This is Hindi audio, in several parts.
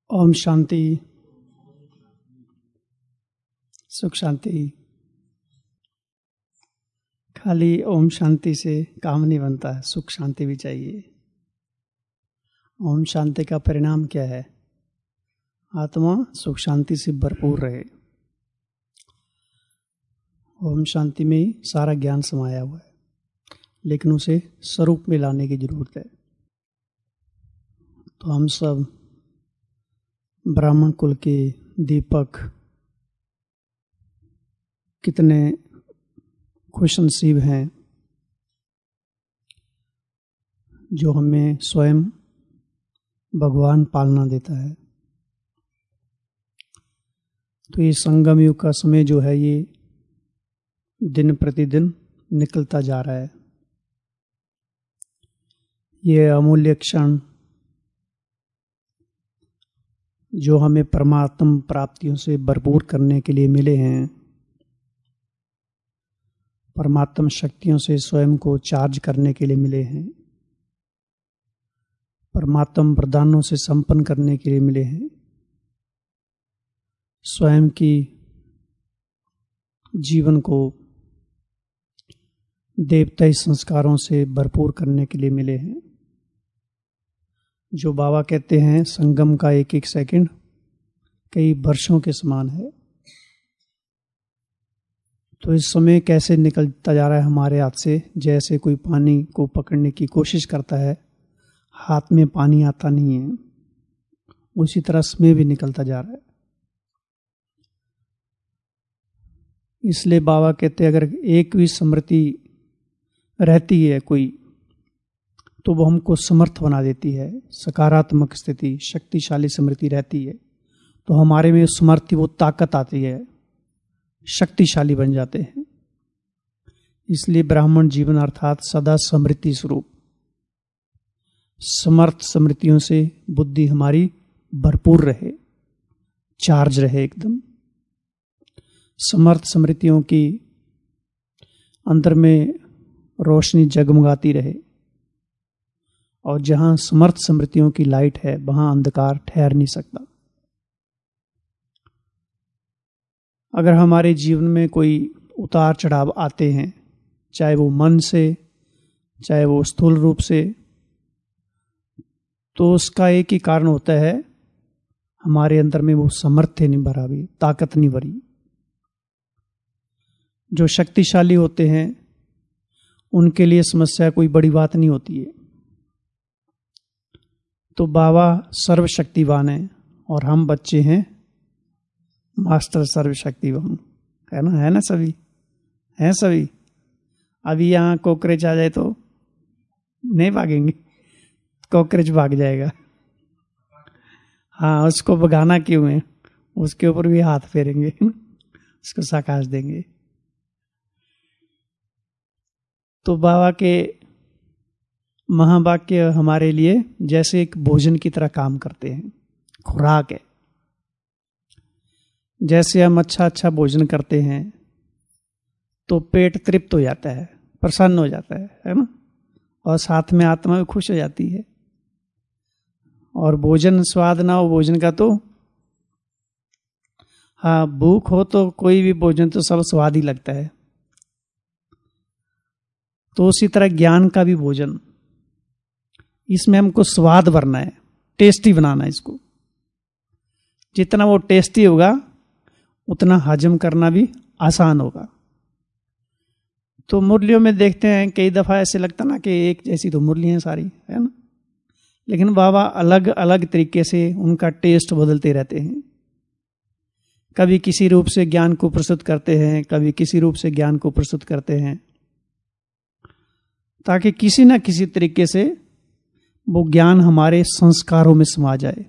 ओम शांति, सुख शांति। खाली ओम शांति से काम नहीं बनता है, सुख शांति भी चाहिए। ओम शांति का परिणाम क्या है? आत्मा सुख शांति से भरपूर रहे। ओम शांति में ही सारा ज्ञान समाया हुआ है, लेकिन उसे स्वरूप में लाने की जरूरत है। तो हम सब ब्राह्मण कुल के दीपक कितने खुशनसीब हैं जो हमें स्वयं भगवान पालना देता है। तो ये संगम युग का समय जो है, ये दिन प्रतिदिन निकलता जा रहा है। ये अमूल्य क्षण जो हमें परमात्म प्राप्तियों से भरपूर करने के लिए मिले हैं, परमात्म शक्तियों से स्वयं को चार्ज करने के लिए मिले हैं, परमात्म वरदानों से संपन्न करने के लिए मिले हैं, स्वयं की जीवन को देवताई संस्कारों से भरपूर करने के लिए मिले हैं। जो बाबा कहते हैं, संगम का एक एक सेकंड कई वर्षों के समान है। तो इस समय कैसे निकलता जा रहा है हमारे हाथ से, जैसे कोई पानी को पकड़ने की कोशिश करता है, हाथ में पानी आता नहीं है, उसी तरह समय भी निकलता जा रहा है। इसलिए बाबा कहते हैं, अगर एक भी स्मृति रहती है कोई, तो वो हमको समर्थ बना देती है। सकारात्मक स्थिति, शक्तिशाली स्मृति रहती है तो हमारे में समर्थी वो ताकत आती है, शक्तिशाली बन जाते हैं। इसलिए ब्राह्मण जीवन अर्थात सदा स्मृति स्वरूप, समर्थ स्मृतियों से बुद्धि हमारी भरपूर रहे, चार्ज रहे एकदम। समर्थ स्मृतियों की अंदर में रोशनी जगमगाती रहे, और जहां समर्थ स्मृतियों की लाइट है, वहां अंधकार ठहर नहीं सकता। अगर हमारे जीवन में कोई उतार चढ़ाव आते हैं, चाहे वो मन से, चाहे वो स्थूल रूप से, तो उसका एक ही कारण होता है, हमारे अंदर में वो सामर्थ्य नहीं भरा, भी ताकत नहीं भरी। जो शक्तिशाली होते हैं उनके लिए समस्या कोई बड़ी बात नहीं होती है। तो बाबा सर्वशक्तिवान है और हम बच्चे हैं मास्टर सर्वशक्तिवान, है ना सभी, हैं सभी। अभी यहाँ कॉकरोच आ जाए तो नहीं भागेंगे, कॉकरोच भाग जाएगा। हाँ, उसको भगाना क्यों है, उसके ऊपर भी हाथ फेरेंगे, उसको शाकाश देंगे। तो बाबा के महावाक्य हमारे लिए जैसे एक भोजन की तरह काम करते हैं, खुराक है। जैसे हम अच्छा भोजन करते हैं तो पेट तृप्त हो जाता है, प्रसन्न हो जाता है ना, और साथ में आत्मा भी खुश हो जाती है। और भोजन स्वाद ना हो भोजन का तो, हाँ, भूख हो तो कोई भी भोजन तो सब स्वाद ही लगता है। तो उसी तरह ज्ञान का भी भोजन, इसमें हमको स्वाद भरना है, टेस्टी बनाना है इसको। जितना वो टेस्टी होगा उतना हजम करना भी आसान होगा। तो मुरलियों में देखते हैं कई दफा ऐसे लगता ना कि एक जैसी तो मुरली हैं सारी, है ना, लेकिन बाबा अलग अलग तरीके से उनका टेस्ट बदलते रहते हैं। कभी किसी रूप से ज्ञान को प्रस्तुत करते हैं, कभी किसी रूप से ज्ञान को प्रस्तुत करते हैं, ताकि किसी न किसी तरीके से वो ज्ञान हमारे संस्कारों में समा जाए,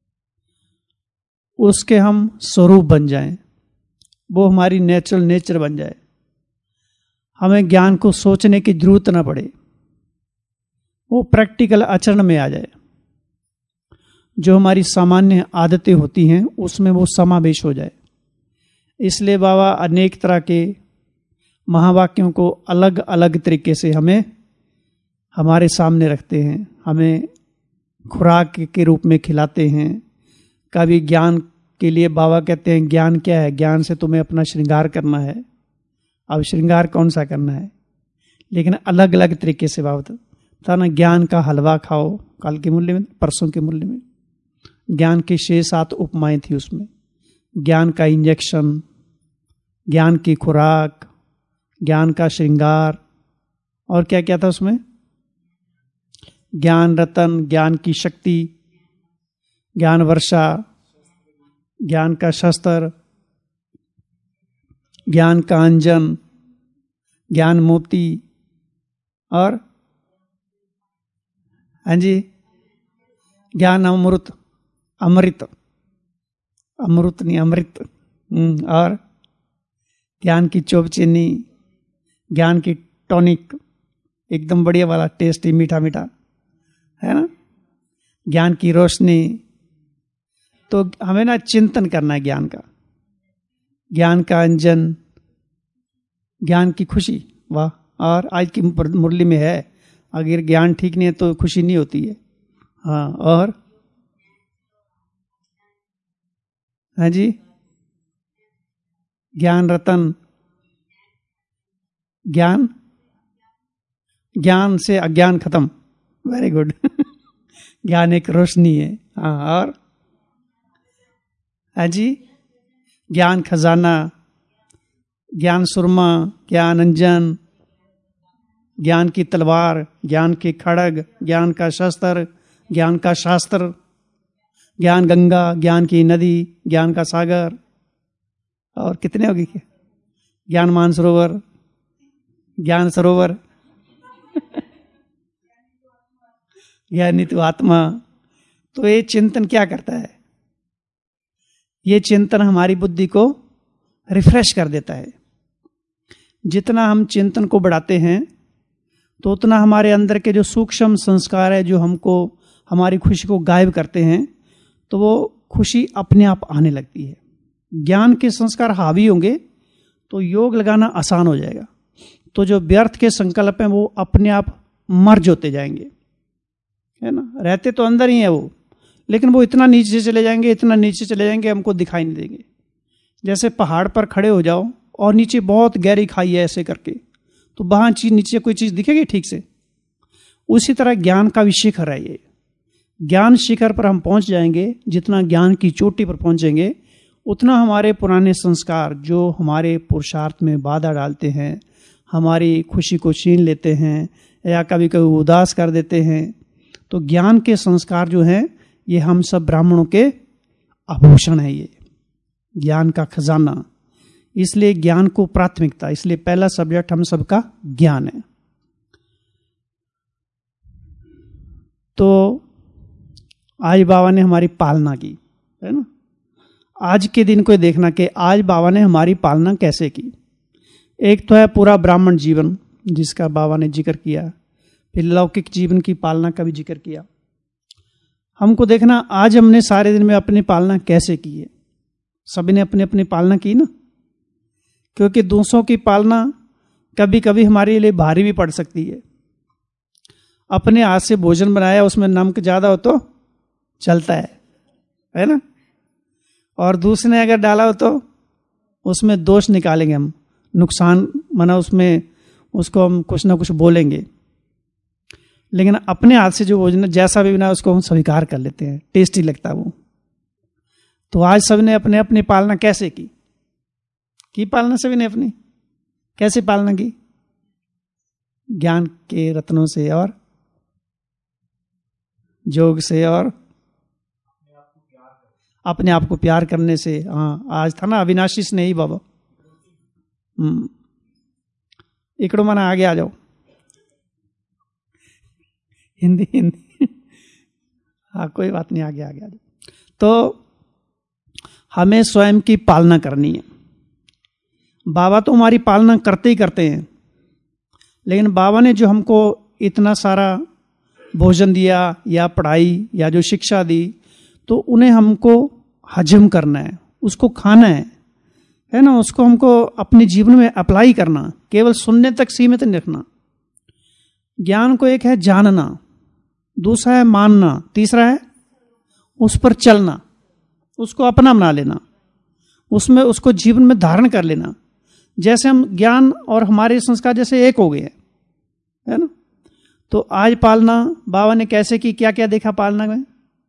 उसके हम स्वरूप बन जाएं, वो हमारी नेचुरल नेचर बन जाए। हमें ज्ञान को सोचने की जरूरत ना पड़े, वो प्रैक्टिकल आचरण में आ जाए। जो हमारी सामान्य आदतें होती हैं उसमें वो समावेश हो जाए। इसलिए बाबा अनेक तरह के महावाक्यों को अलग अलग तरीके से हमें हमारे सामने रखते हैं, हमें खुराक के रूप में खिलाते हैं। कभी ज्ञान के लिए बाबा कहते हैं ज्ञान क्या है, ज्ञान से तुम्हें अपना श्रृंगार करना है। अब श्रृंगार कौन सा करना है, लेकिन अलग अलग तरीके से बाबा था ना। ज्ञान का हलवा खाओ, कल के मूल्य में, परसों के मूल्य में ज्ञान की 6-7 उपमाएं थी उसमें। ज्ञान का इंजेक्शन, ज्ञान की खुराक, ज्ञान का श्रृंगार, और क्या क्या था उसमें, ज्ञान रतन, ज्ञान की शक्ति, ज्ञान वर्षा, ज्ञान का शस्त्र, ज्ञान का अंजन, ज्ञान मोती, और हाँ जी ज्ञान अमृत, अमृत, अमृत नहीं अमृत, और ज्ञान की चोप चीनी, ज्ञान की टॉनिक, एकदम बढ़िया वाला टेस्टी मीठा मीठा है ना, ज्ञान की रोशनी। तो हमें ना चिंतन करना है ज्ञान का, ज्ञान का अंजन, ज्ञान की खुशी, वाह। और आज की मुरली में है, अगर ज्ञान ठीक नहीं है तो खुशी नहीं होती है। हाँ, और हाँ जी ज्ञान रतन, ज्ञान, ज्ञान से अज्ञान खत्म, वेरी गुड। ज्ञान एक रोशनी है। हाँ, और हाँ जी ज्ञान खजाना, ज्ञान सुरमा, ज्ञान अंजन, ज्ञान की तलवार, ज्ञान की खड़ग, ज्ञान का शस्त्र, ज्ञान का शास्त्र, ज्ञान गंगा, ज्ञान की नदी, ज्ञान का सागर, और कितने होगी, ज्ञान मानसरोवर, ज्ञान सरोवर, ज्ञानी तो आत्मा। तो ये चिंतन क्या करता है, ये चिंतन हमारी बुद्धि को रिफ्रेश कर देता है। जितना हम चिंतन को बढ़ाते हैं तो उतना हमारे अंदर के जो सूक्ष्म संस्कार है, जो हमको हमारी खुशी को गायब करते हैं, तो वो खुशी अपने आप आने लगती है। ज्ञान के संस्कार हावी होंगे तो योग लगाना आसान हो जाएगा। तो जो व्यर्थ के संकल्प हैं वो अपने आप मर्ज होते जाएंगे, है ना। रहते तो अंदर ही है वो, लेकिन वो इतना नीचे चले जाएंगे, इतना नीचे चले जाएंगे, हमको दिखाई नहीं देंगे। जैसे पहाड़ पर खड़े हो जाओ और नीचे बहुत गहरी खाई है ऐसे करके, तो वहां नीचे कोई चीज दिखेगी ठीक से। उसी तरह ज्ञान का भी शिखर है ये। ज्ञान शिखर पर हम पहुंच जाएंगे, जितना ज्ञान की चोटी पर पहुंचेंगे उतना हमारे पुराने संस्कार जो हमारे पुरुषार्थ में बाधा डालते हैं, हमारी खुशी को छीन लेते हैं या कभी कभी उदास कर देते हैं, तो ज्ञान के संस्कार जो हैं ये हम सब ब्राह्मणों के आभूषण है, ये ज्ञान का खजाना। इसलिए ज्ञान को प्राथमिकता, इसलिए पहला सब्जेक्ट हम सबका ज्ञान है। तो आज बाबा ने हमारी पालना की, है ना। आज के दिन को देखना कि आज बाबा ने हमारी पालना कैसे की। एक तो है पूरा ब्राह्मण जीवन जिसका बाबा ने जिक्र किया, फिर लौकिक जीवन की पालना का भी जिक्र किया। हमको देखना आज हमने सारे दिन में अपनी पालना कैसे की है। सभी ने अपनी अपनी पालना की ना, क्योंकि दूसरों की पालना कभी कभी हमारे लिए भारी भी पड़ सकती है। अपने हाथ से भोजन बनाया, उसमें नमक ज्यादा हो तो चलता है ना, और दूसरे ने अगर डाला हो तो उसमें दोष निकालेंगे हम, नुकसान माना उसमें उसको हम कुछ ना कुछ बोलेंगे। लेकिन अपने हाथ से जो भोजन जैसा भी बना उसको हम स्वीकार कर लेते हैं, टेस्टी लगता है वो। तो आज सब ने अपने अपनी पालना कैसे की पालना सभी ने अपनी कैसे पालना की? ज्ञान के रत्नों से और योग से और अपने आप को प्यार करने से। हाँ, आज था ना अविनाशी स्नेही बाबा। इकड़ो मना आगे आ जाओ, हिंदी हिंदी। हाँ कोई बात नहीं, आगे आगे आ जाओ। तो हमें स्वयं की पालना करनी है। बाबा तो हमारी पालना करते ही करते हैं, लेकिन बाबा ने जो हमको इतना सारा भोजन दिया या पढ़ाई या जो शिक्षा दी, तो उन्हें हमको हजम करना है, उसको खाना है ना, उसको हमको अपने जीवन में अप्लाई करना, केवल सुनने तक सीमित नहीं रखना। ज्ञान को एक है जानना, दूसरा है मानना, तीसरा है उस पर चलना। उसको अपना बना लेना, उसमें उसको जीवन में धारण कर लेना। जैसे हम ज्ञान और हमारे संस्कार जैसे एक हो गए हैं, है ना। तो आज पालना बाबा ने कैसे की, क्या क्या देखा पालना में?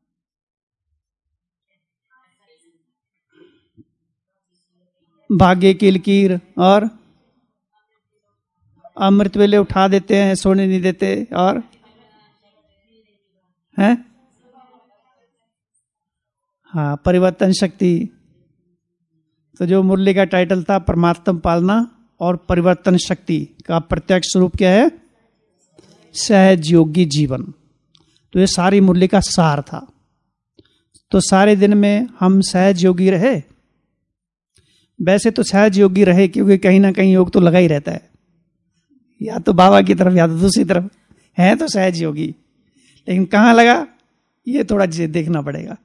भाग्य की लकीर, और अमृत वेले उठा देते हैं, सोने नहीं देते, और हैं, हाँ, परिवर्तन शक्ति। तो जो मुरली का टाइटल था परमात्मा पालना और परिवर्तन शक्ति का प्रत्यक्ष स्वरूप क्या है? सहज योगी जीवन। तो ये सारी मुरली का सार था। तो सारे दिन में हम सहज योगी रहे। वैसे तो सहज योगी रहे, क्योंकि कहीं ना कहीं योग तो लगा ही रहता है, या तो बाबा की तरफ या तो दूसरी तरफ, है तो सहज योगी, लेकिन कहाँ लगा ये थोड़ा देखना पड़ेगा।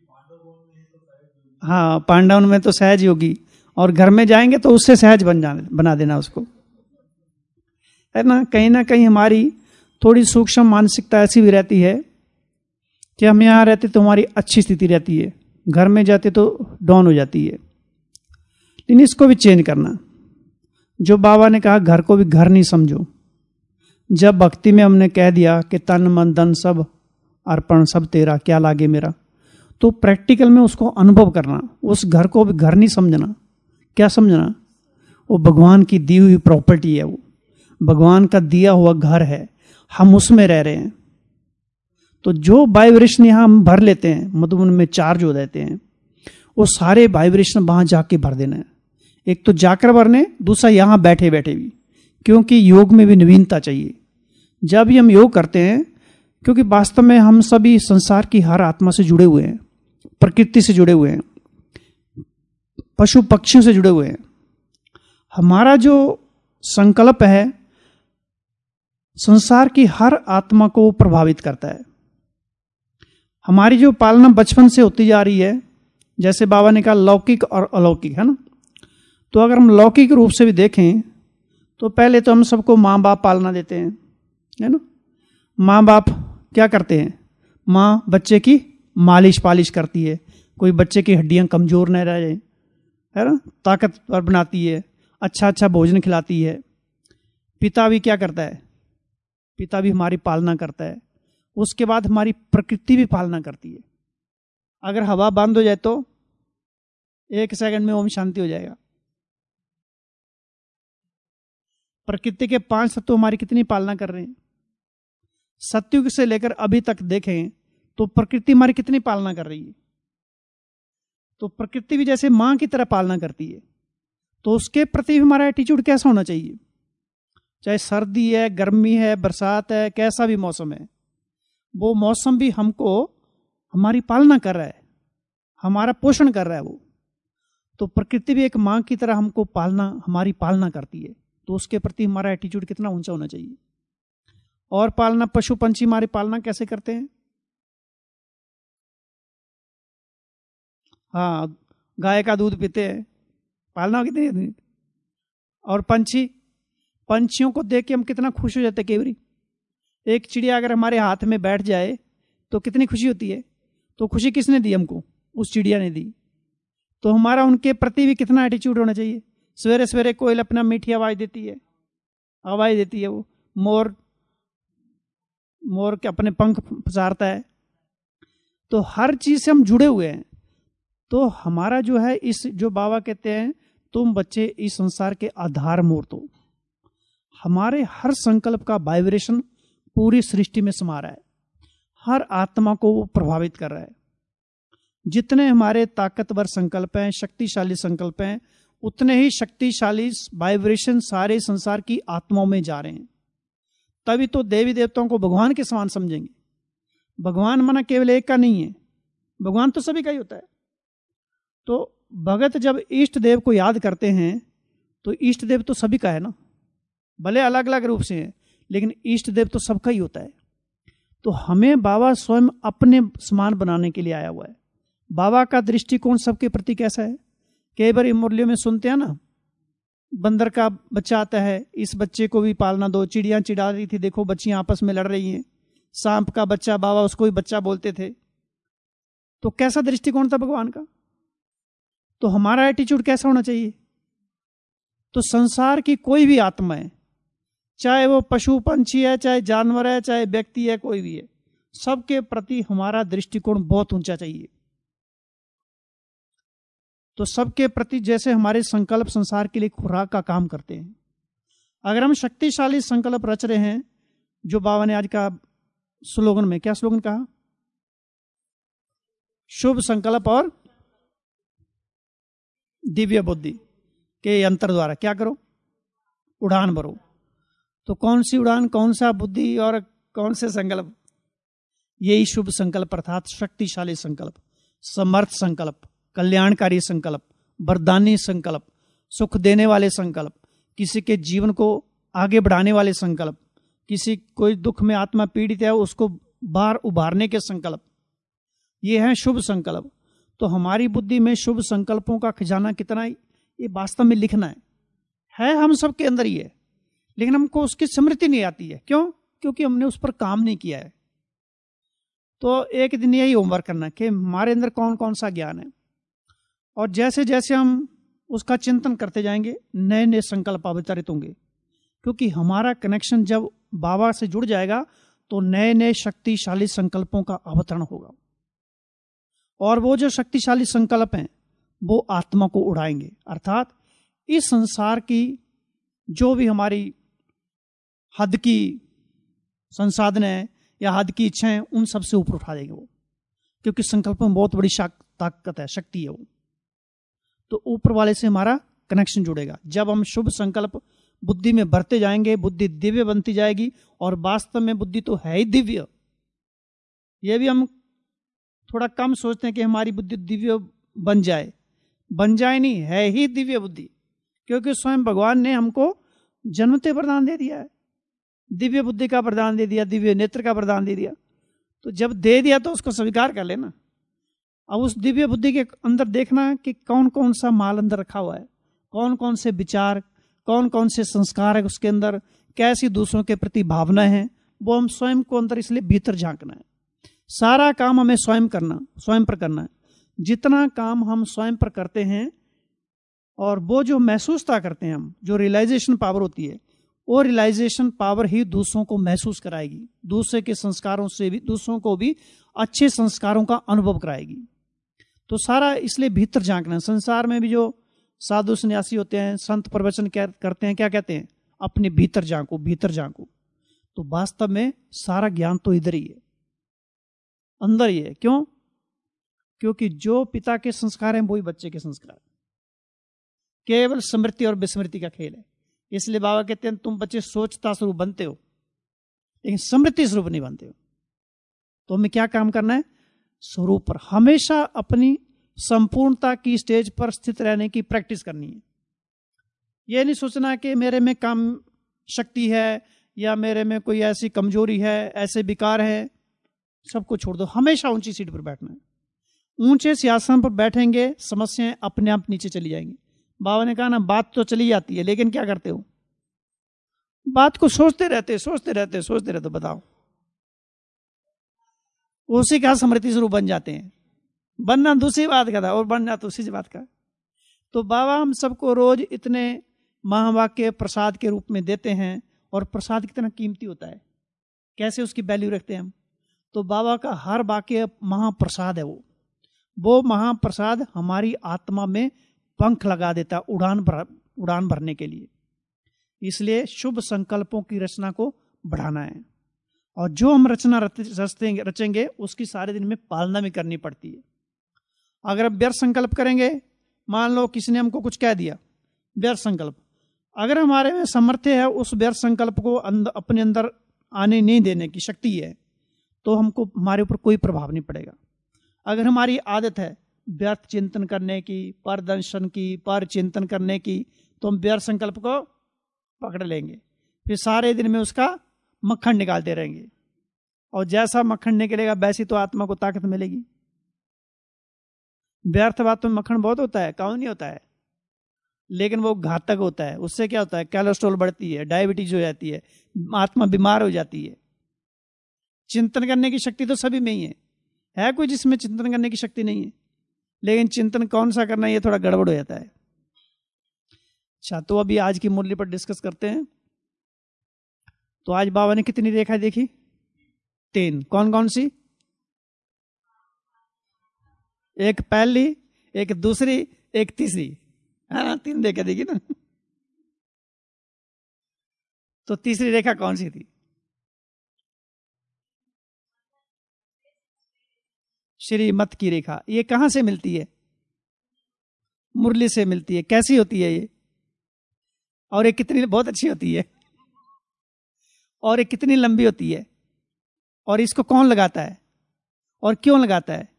हाँ, पांडवन में तो सहज योगी, और घर में जाएंगे तो उससे सहज बना देना उसको, है ना कहीं हमारी थोड़ी सूक्ष्म मानसिकता ऐसी भी रहती है कि हम यहाँ रहते तो हमारी अच्छी स्थिति रहती है, घर में जाते तो डाउन हो जाती है। लेकिन इसको भी चेंज करना। जो बाबा ने कहा घर को भी घर नहीं समझो। जब भक्ति में हमने कह दिया कि तन मन धन सब अर्पण सब तेरा, क्या लागे मेरा, तो प्रैक्टिकल में उसको अनुभव करना। उस घर को भी घर नहीं समझना। क्या समझना? वो भगवान की दी हुई प्रॉपर्टी है, वो भगवान का दिया हुआ घर है, हम उसमें रह रहे हैं। तो जो वाइब्रेशन यहाँ हम भर लेते हैं, मधुबन में चार्ज हो जाते हैं, वो सारे वाइब्रेशन वहां जाके भर देना है। एक तो जाकर भरने, दूसरा यहां बैठे बैठे भी, क्योंकि योग में भी नवीनता चाहिए। जब भी हम योग करते हैं, क्योंकि वास्तव में हम सभी संसार की हर आत्मा से जुड़े हुए हैं, प्रकृति से जुड़े हुए हैं, पशु पक्षियों से जुड़े हुए हैं। हमारा जो संकल्प है संसार की हर आत्मा को प्रभावित करता है। हमारी जो पालना बचपन से होती जा रही है, जैसे बाबा ने कहा लौकिक और अलौकिक, है ना। तो अगर हम लौकिक रूप से भी देखें तो पहले तो हम सबको माँ बाप पालना देते हैं, है ना। माँ बाप क्या करते हैं? माँ बच्चे की मालिश पालिश करती है, कोई बच्चे की हड्डियां कमजोर न रह जाए, है ना, ताकतवर बनाती है, अच्छा अच्छा भोजन खिलाती है। पिता भी क्या करता है? पिता भी हमारी पालना करता है। उसके बाद हमारी प्रकृति भी पालना करती है। अगर हवा बंद हो जाए तो 1 सेकंड में ओम शांति हो जाएगा। प्रकृति के 5 तत्व हमारी कितनी पालना कर रहे हैं? सतयुग से लेकर अभी तक देखें तो प्रकृति हमारी कितनी पालना कर रही है। तो प्रकृति भी जैसे मां की तरह पालना करती है, तो उसके प्रति भी हमारा एटीट्यूड कैसा होना चाहिए? चाहे सर्दी है, गर्मी है, बरसात है, कैसा भी मौसम है, वो मौसम भी हमको हमारी पालना कर रहा है, हमारा पोषण कर रहा है वो। तो प्रकृति भी एक मां की तरह हमको पालना, हमारी पालना करती है। तो उसके प्रति हमारा एटीट्यूड कितना ऊंचा होना चाहिए। और पालना, पशु पंछी हमारी पालना कैसे करते हैं? हाँ, गाय का दूध पीते हैं, पालना कितनी। और पंछियों को देख के हम कितना खुश हो जाते हैं। केवरी एक चिड़िया अगर हमारे हाथ में बैठ जाए तो कितनी खुशी होती है। तो खुशी किसने दी हमको? उस चिड़िया ने दी। तो हमारा उनके प्रति भी कितना एटीट्यूड होना चाहिए। सवेरे सवेरे कोयल अपना मीठी आवाज देती है, वो मोर के अपने पंख पसारता है। तो हर चीज से हम जुड़े हुए हैं। तो हमारा जो है, इस जो बाबा कहते हैं तुम बच्चे इस संसार के आधार मूर्त हो, हमारे हर संकल्प का वाइब्रेशन पूरी सृष्टि में समा रहा है, हर आत्मा को वो प्रभावित कर रहा है। जितने हमारे ताकतवर संकल्प हैं, शक्तिशाली संकल्प हैं, उतने ही शक्तिशाली वाइब्रेशन सारे संसार की आत्माओं में जा रहे हैं। तभी तो देवी देवताओं को भगवान के समान समझेंगे। भगवान माना केवल एक का नहीं है, भगवान तो सभी का ही होता है। तो भगत जब इष्ट देव को याद करते हैं तो इष्ट देव तो सभी का है ना, भले अलग अलग रूप से है, लेकिन इष्ट देव तो सबका ही होता है। तो हमें बाबा स्वयं अपने समान बनाने के लिए आया हुआ है। बाबा का दृष्टिकोण सबके प्रति कैसा है? कई बार मुरलियों में सुनते हैं ना, बंदर का बच्चा आता है, इस बच्चे को भी पालना दो। चिड़ियां चिढ़ा रही थी, देखो बच्चियां आपस में लड़ रही हैं। सांप का बच्चा, बाबा उसको भी बच्चा बोलते थे। तो कैसा दृष्टिकोण था भगवान का? तो हमारा एटीट्यूड कैसा होना चाहिए? तो संसार की कोई भी आत्मा है, चाहे वो पशु पंछी है, चाहे जानवर है, चाहे व्यक्ति है, कोई भी है, सबके प्रति हमारा दृष्टिकोण बहुत ऊंचा चाहिए। तो सबके प्रति जैसे हमारे संकल्प संसार के लिए खुराक का काम करते हैं, अगर हम शक्तिशाली संकल्प रच रहे हैं, जो बाबा ने आज का स्लोगन में क्या स्लोगन कहा? शुभ संकल्प और दिव्य बुद्धि के यंत्र द्वारा क्या करो? उड़ान भरो। तो कौन सी उड़ान, कौन सा बुद्धि और कौन से संकल्प? यही शुभ संकल्प अर्थात शक्तिशाली संकल्प, समर्थ संकल्प, कल्याणकारी संकल्प, वरदानी संकल्प, सुख देने वाले संकल्प, किसी के जीवन को आगे बढ़ाने वाले संकल्प, किसी कोई दुख में आत्मा पीड़ित है उसको बाहर उभारने के संकल्प, ये है शुभ संकल्प। तो हमारी बुद्धि में शुभ संकल्पों का खजाना कितना है, ये वास्तव में लिखना है हम सबके अंदर ही है, लेकिन हमको उसकी स्मृति नहीं आती है। क्यों? क्योंकि हमने उस पर काम नहीं किया है। तो एक दिन यही होमवर्क करना है कि हमारे अंदर कौन कौन सा ज्ञान है, और जैसे जैसे हम उसका चिंतन करते जाएंगे नए नए संकल्प अवतरित होंगे, क्योंकि हमारा कनेक्शन जब बाबा से जुड़ जाएगा तो नए नए शक्तिशाली संकल्पों का अवतरण होगा, और वो जो शक्तिशाली संकल्प हैं वो आत्मा को उड़ाएंगे, अर्थात इस संसार की जो भी हमारी हद की संसाधन है या हद की इच्छाएं, उन सबसे ऊपर उठा देंगे वो, क्योंकि संकल्प में बहुत बड़ी ताकत है, शक्ति है वो। तो ऊपर वाले से हमारा कनेक्शन जुड़ेगा। जब हम शुभ संकल्प बुद्धि में भरते जाएंगे, बुद्धि दिव्य बनती जाएगी, और वास्तव में बुद्धि तो है ही दिव्य। यह भी हम थोड़ा कम सोचते हैं कि हमारी बुद्धि दिव्य बन जाए नहीं, है ही दिव्य बुद्धि, क्योंकि स्वयं भगवान ने हमको जन्मते वरदान दे दिया है, दिव्य बुद्धि का वरदान दे दिया, दिव्य नेत्र का वरदान दे दिया। तो जब दे दिया तो उसको स्वीकार कर लेना। अब उस दिव्य बुद्धि के अंदर देखना कि कौन कौन सा माल अंदर रखा हुआ है, कौन कौन से विचार, कौन कौन से संस्कार है उसके अंदर, कैसी दूसरों के प्रति भावनाएं हैं, वो हम स्वयं को अंदर इसलिए भीतर झांकना है। सारा काम हमें स्वयं पर करना है। जितना काम हम स्वयं पर करते हैं, और वो जो महसूसता करते हैं हम, जो रियलाइजेशन पावर होती है, वो रियलाइजेशन पावर ही दूसरों को महसूस कराएगी, दूसरे के संस्कारों से भी दूसरों को भी अच्छे संस्कारों का अनुभव कराएगी। तो सारा इसलिए भीतर झांकना है। संसार में भी जो साधु सन्यासी होते हैं, संत प्रवचन करते हैं, क्या कहते हैं? अपने भीतर झांको, भीतर झांको। तो वास्तव में सारा ज्ञान तो इधर ही है, अंदर ही है। क्यों? क्योंकि जो पिता के संस्कार हैं वही बच्चे के संस्कार, केवल स्मृति और विस्मृति का खेल है। इसलिए बाबा कहते हैं तुम बच्चे सोचता स्वरूप बनते हो, लेकिन स्मृति स्वरूप नहीं बनते हो। तो हमें क्या काम करना है? स्वरूप पर हमेशा अपनी संपूर्णता की स्टेज पर स्थित रहने की प्रैक्टिस करनी है। यह नहीं सोचना कि मेरे में कम शक्ति है या मेरे में कोई ऐसी कमजोरी है, ऐसे विकार है, सबको छोड़ दो। हमेशा ऊंची सीट पर बैठना है। ऊंचे सिंहासन पर बैठेंगे, समस्याएं अपने आप नीचे चली जाएंगी। बाबा ने कहा ना, बात तो चली जाती है, लेकिन क्या करते हो? बात को सोचते रहते। बताओ, उसी का स्मृति स्वरूप बन जाते हैं। बनना दूसरी बात का था और बनना तो उसी बात का। तो बाबा हम सबको रोज इतने महावाक्य प्रसाद के रूप में देते हैं, और प्रसाद कितना कीमती होता है, कैसे उसकी वैल्यू रखते हैं हम। तो बाबा का हर वाक्य महाप्रसाद है। वो महाप्रसाद हमारी आत्मा में पंख लगा देता, उड़ान भरने के लिए। इसलिए शुभ संकल्पों की रचना को बढ़ाना है, और जो हम रचना रचेंगे उसकी सारे दिन में पालना भी करनी पड़ती है। अगर हम व्यर्थ संकल्प करेंगे, मान लो किसी ने हमको कुछ कह दिया, व्यर्थ संकल्प, अगर हमारे में सामर्थ्य है उस व्यर्थ संकल्प को अपने अंदर आने नहीं देने की शक्ति है, तो हमको हमारे ऊपर कोई प्रभाव नहीं पड़ेगा। अगर हमारी आदत है व्यर्थ चिंतन करने की, पर दर्शन की, पर चिंतन करने की, तो हम व्यर्थ संकल्प को पकड़ लेंगे, फिर सारे दिन में उसका मक्खन निकालते रहेंगे, और जैसा मक्खन निकलेगा वैसी तो आत्मा को ताकत मिलेगी। व्यर्थ बात में मक्खन बहुत होता है, कौन नहीं होता है, लेकिन वो घातक होता है। उससे क्या होता है? कोलेस्ट्रॉल बढ़ती है, डायबिटीज हो जाती है, आत्मा बीमार हो जाती है। चिंतन करने की शक्ति तो सभी में ही है है कोई जिसमें चिंतन करने की शक्ति नहीं है, लेकिन चिंतन कौन सा करना है ये थोड़ा गड़बड़ हो जाता है। अच्छा, तो अभी आज की मुरली पर डिस्कस करते हैं। तो आज बाबा ने कितनी रेखा देखी? 3। कौन कौन सी? एक पहली, एक दूसरी, एक तीसरी, है ना? 3 रेखा देखी ना। तो तीसरी रेखा कौन सी थी? श्रीमत की रेखा। ये कहां से मिलती है? मुरली से मिलती है। कैसी होती है ये? और ये कितनी, बहुत अच्छी होती है। और ये कितनी लंबी होती है? और इसको कौन लगाता है और क्यों लगाता है?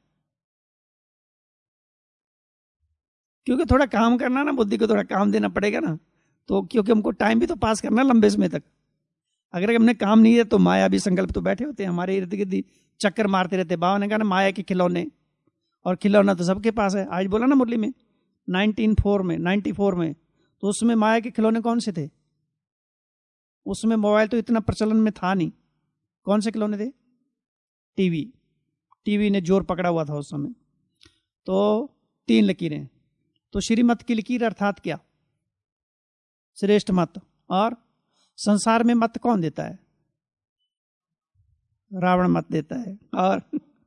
क्योंकि थोड़ा काम करना ना, बुद्धि को थोड़ा काम देना पड़ेगा ना। तो क्योंकि हमको टाइम भी तो पास करना लंबे समय तक। अगर हमने काम नहीं है तो माया भी संकल्प तो बैठे होते हैं हमारे इर्द गिर्द, चक्कर मारते रहते। बाबा ने कहा ना माया के खिलौने, और खिलौना तो सबके पास है। आज बोला ना मुरली में 94 में, तो उसमें माया के खिलौने कौन से थे? उसमें मोबाइल तो इतना प्रचलन में था नहीं। कौन से खिलौने थे? टीवी ने जोर पकड़ा हुआ था उस समय। तो 3 लकीरें। तो श्रीमत की लकीर अर्थात क्या? श्रेष्ठ मत। और संसार में मत कौन देता है? रावण मत देता है। और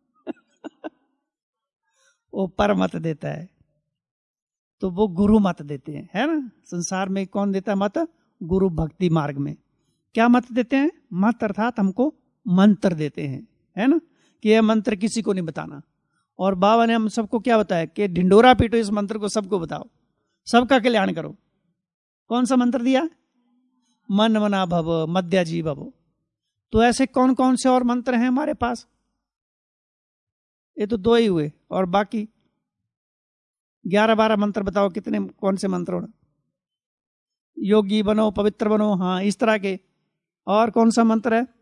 वो पर मत देता है। तो वो गुरु मत देते हैं, है ना? संसार में कौन देता है मत? गुरु भक्ति मार्ग में। क्या मत देते हैं? मत अर्थात हमको मंत्र देते हैं, है ना? कि यह मंत्र किसी को नहीं बताना। और बाबा ने हम सबको क्या बताया कि ढिंडोरा पीटो, इस मंत्र को सबको बताओ, सबका कल्याण करो। कौन सा मंत्र दिया? मन मना भव मध्याजी भव। तो ऐसे कौन कौन से और मंत्र हैं हमारे पास? ये तो 2 ही हुए, और बाकी 11-12 मंत्र बताओ कितने, कौन से मंत्र होना? योगी बनो, पवित्र बनो, हाँ इस तरह के। और कौन सा मंत्र है?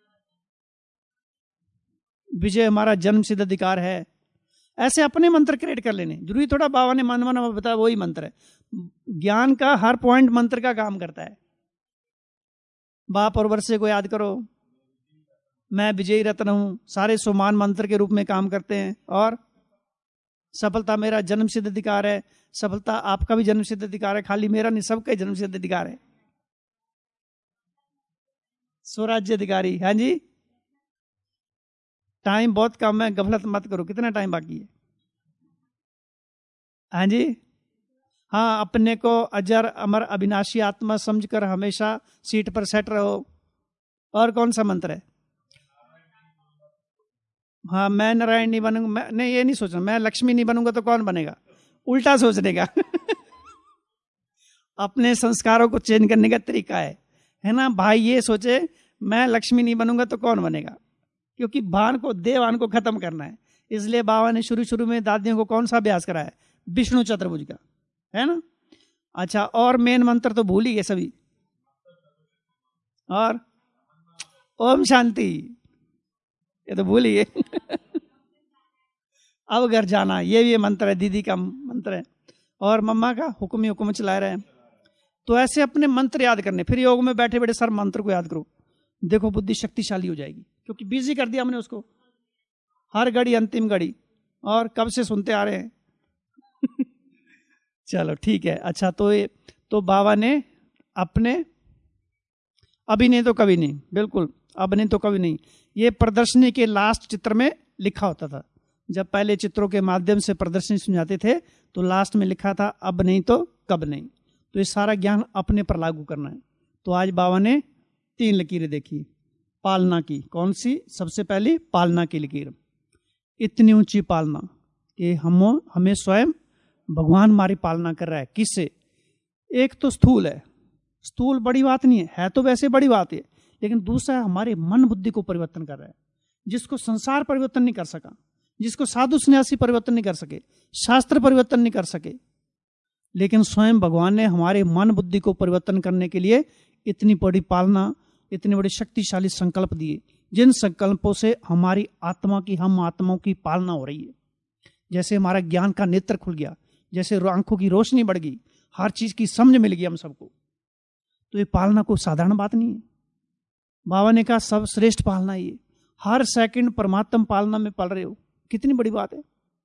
विजय हमारा जन्म सिद्ध अधिकार है। ऐसे अपने मंत्र क्रिएट कर लेने, जरूरी थोड़ा बाबा ने मन मना बताया वही मंत्र है। ज्ञान का हर पॉइंट मंत्र का काम करता है। बाप और वर्षे को याद करो, मैं विजयी रत्न हूं, सारे सुमान मंत्र के रूप में काम करते हैं। और सफलता मेरा जन्म सिद्ध अधिकार है। सफलता आपका भी जन्म सिद्ध अधिकार है, खाली मेरा नहीं, सबका जन्म सिद्ध अधिकार है। स्वराज्य अधिकारी। हाँ जी, टाइम बहुत कम है, गफलत मत करो। कितना टाइम बाकी है? हाँ जी, हाँ, अपने को अजर अमर अविनाशी आत्मा समझकर हमेशा सीट पर सेट रहो। और कौन सा मंत्र है? हाँ, मैं नारायण नहीं बनूंगा, मैं नहीं, ये नहीं सोचना मैं लक्ष्मी नहीं बनूंगा तो कौन बनेगा, उल्टा सोचने का। अपने संस्कारों को चेंज करने का तरीका है ना भाई? ये सोचे मैं लक्ष्मी नहीं बनूंगा तो कौन बनेगा, क्योंकि भान को, देवान को खत्म करना है। इसलिए बाबा ने शुरू में दादियों को कौन सा अभ्यास कराया? विष्णु चतुर्भुज का, है ना? अच्छा, और मेन मंत्र तो भूल ही गए सभी। और ओम शांति, ये तो भूल ही गए। अब घर जाना, ये भी मंत्र है, दीदी का मंत्र है। और मम्मा का हुक्म ही हुक्म चला रहे हैं। तो ऐसे अपने मंत्र याद करने। फिर योग में बैठे बैठे सर मंत्र को याद करो, देखो बुद्धि शक्तिशाली हो जाएगी। क्योंकि बिजी कर दिया हमने उसको, हर घड़ी अंतिम घड़ी, और कब से सुनते आ रहे हैं। चलो ठीक है। अच्छा, तो बाबा ने अपने, अभी नहीं तो कभी नहीं, बिल्कुल अब नहीं तो कभी नहीं, ये प्रदर्शनी के लास्ट चित्र में लिखा होता था। जब पहले चित्रों के माध्यम से प्रदर्शनी सुझाते थे तो लास्ट में लिखा था अब नहीं तो कब नहीं। तो ये सारा ज्ञान अपने पर लागू करना है। तो आज बाबा ने 3 लकीरें देखी पालना की। कौन सी? सबसे पहली पालना की लकीर। इतनी ऊंची पालना कि हमें स्वयं भगवान हमारी पालना कर रहा है। किससे? एक तो स्थूल है, स्थूल बड़ी बात नहीं है तो वैसे बड़ी बात है, लेकिन दूसरा हमारे मन बुद्धि को परिवर्तन कर रहा है, जिसको संसार परिवर्तन नहीं कर सका, जिसको साधु सन्यासी परिवर्तन नहीं कर सके, शास्त्र परिवर्तन नहीं कर सके, लेकिन स्वयं भगवान ने हमारे मन बुद्धि को परिवर्तन करने के लिए इतनी बड़ी पालना, इतने बड़े शक्तिशाली संकल्प दिए, जिन संकल्पों से हमारी आत्मा की, हम आत्माओं की पालना हो रही है। जैसे हमारा ज्ञान का नेत्र खुल गया, जैसे आंखों की रोशनी बढ़ गई, हर चीज की समझ मिल गई हम सबको। तो ये पालना कोई साधारण बात नहीं है। बाबा ने कहा सब श्रेष्ठ पालना ये, हर सेकंड परमात्मा पालना में पल रहे हो। कितनी बड़ी बात है।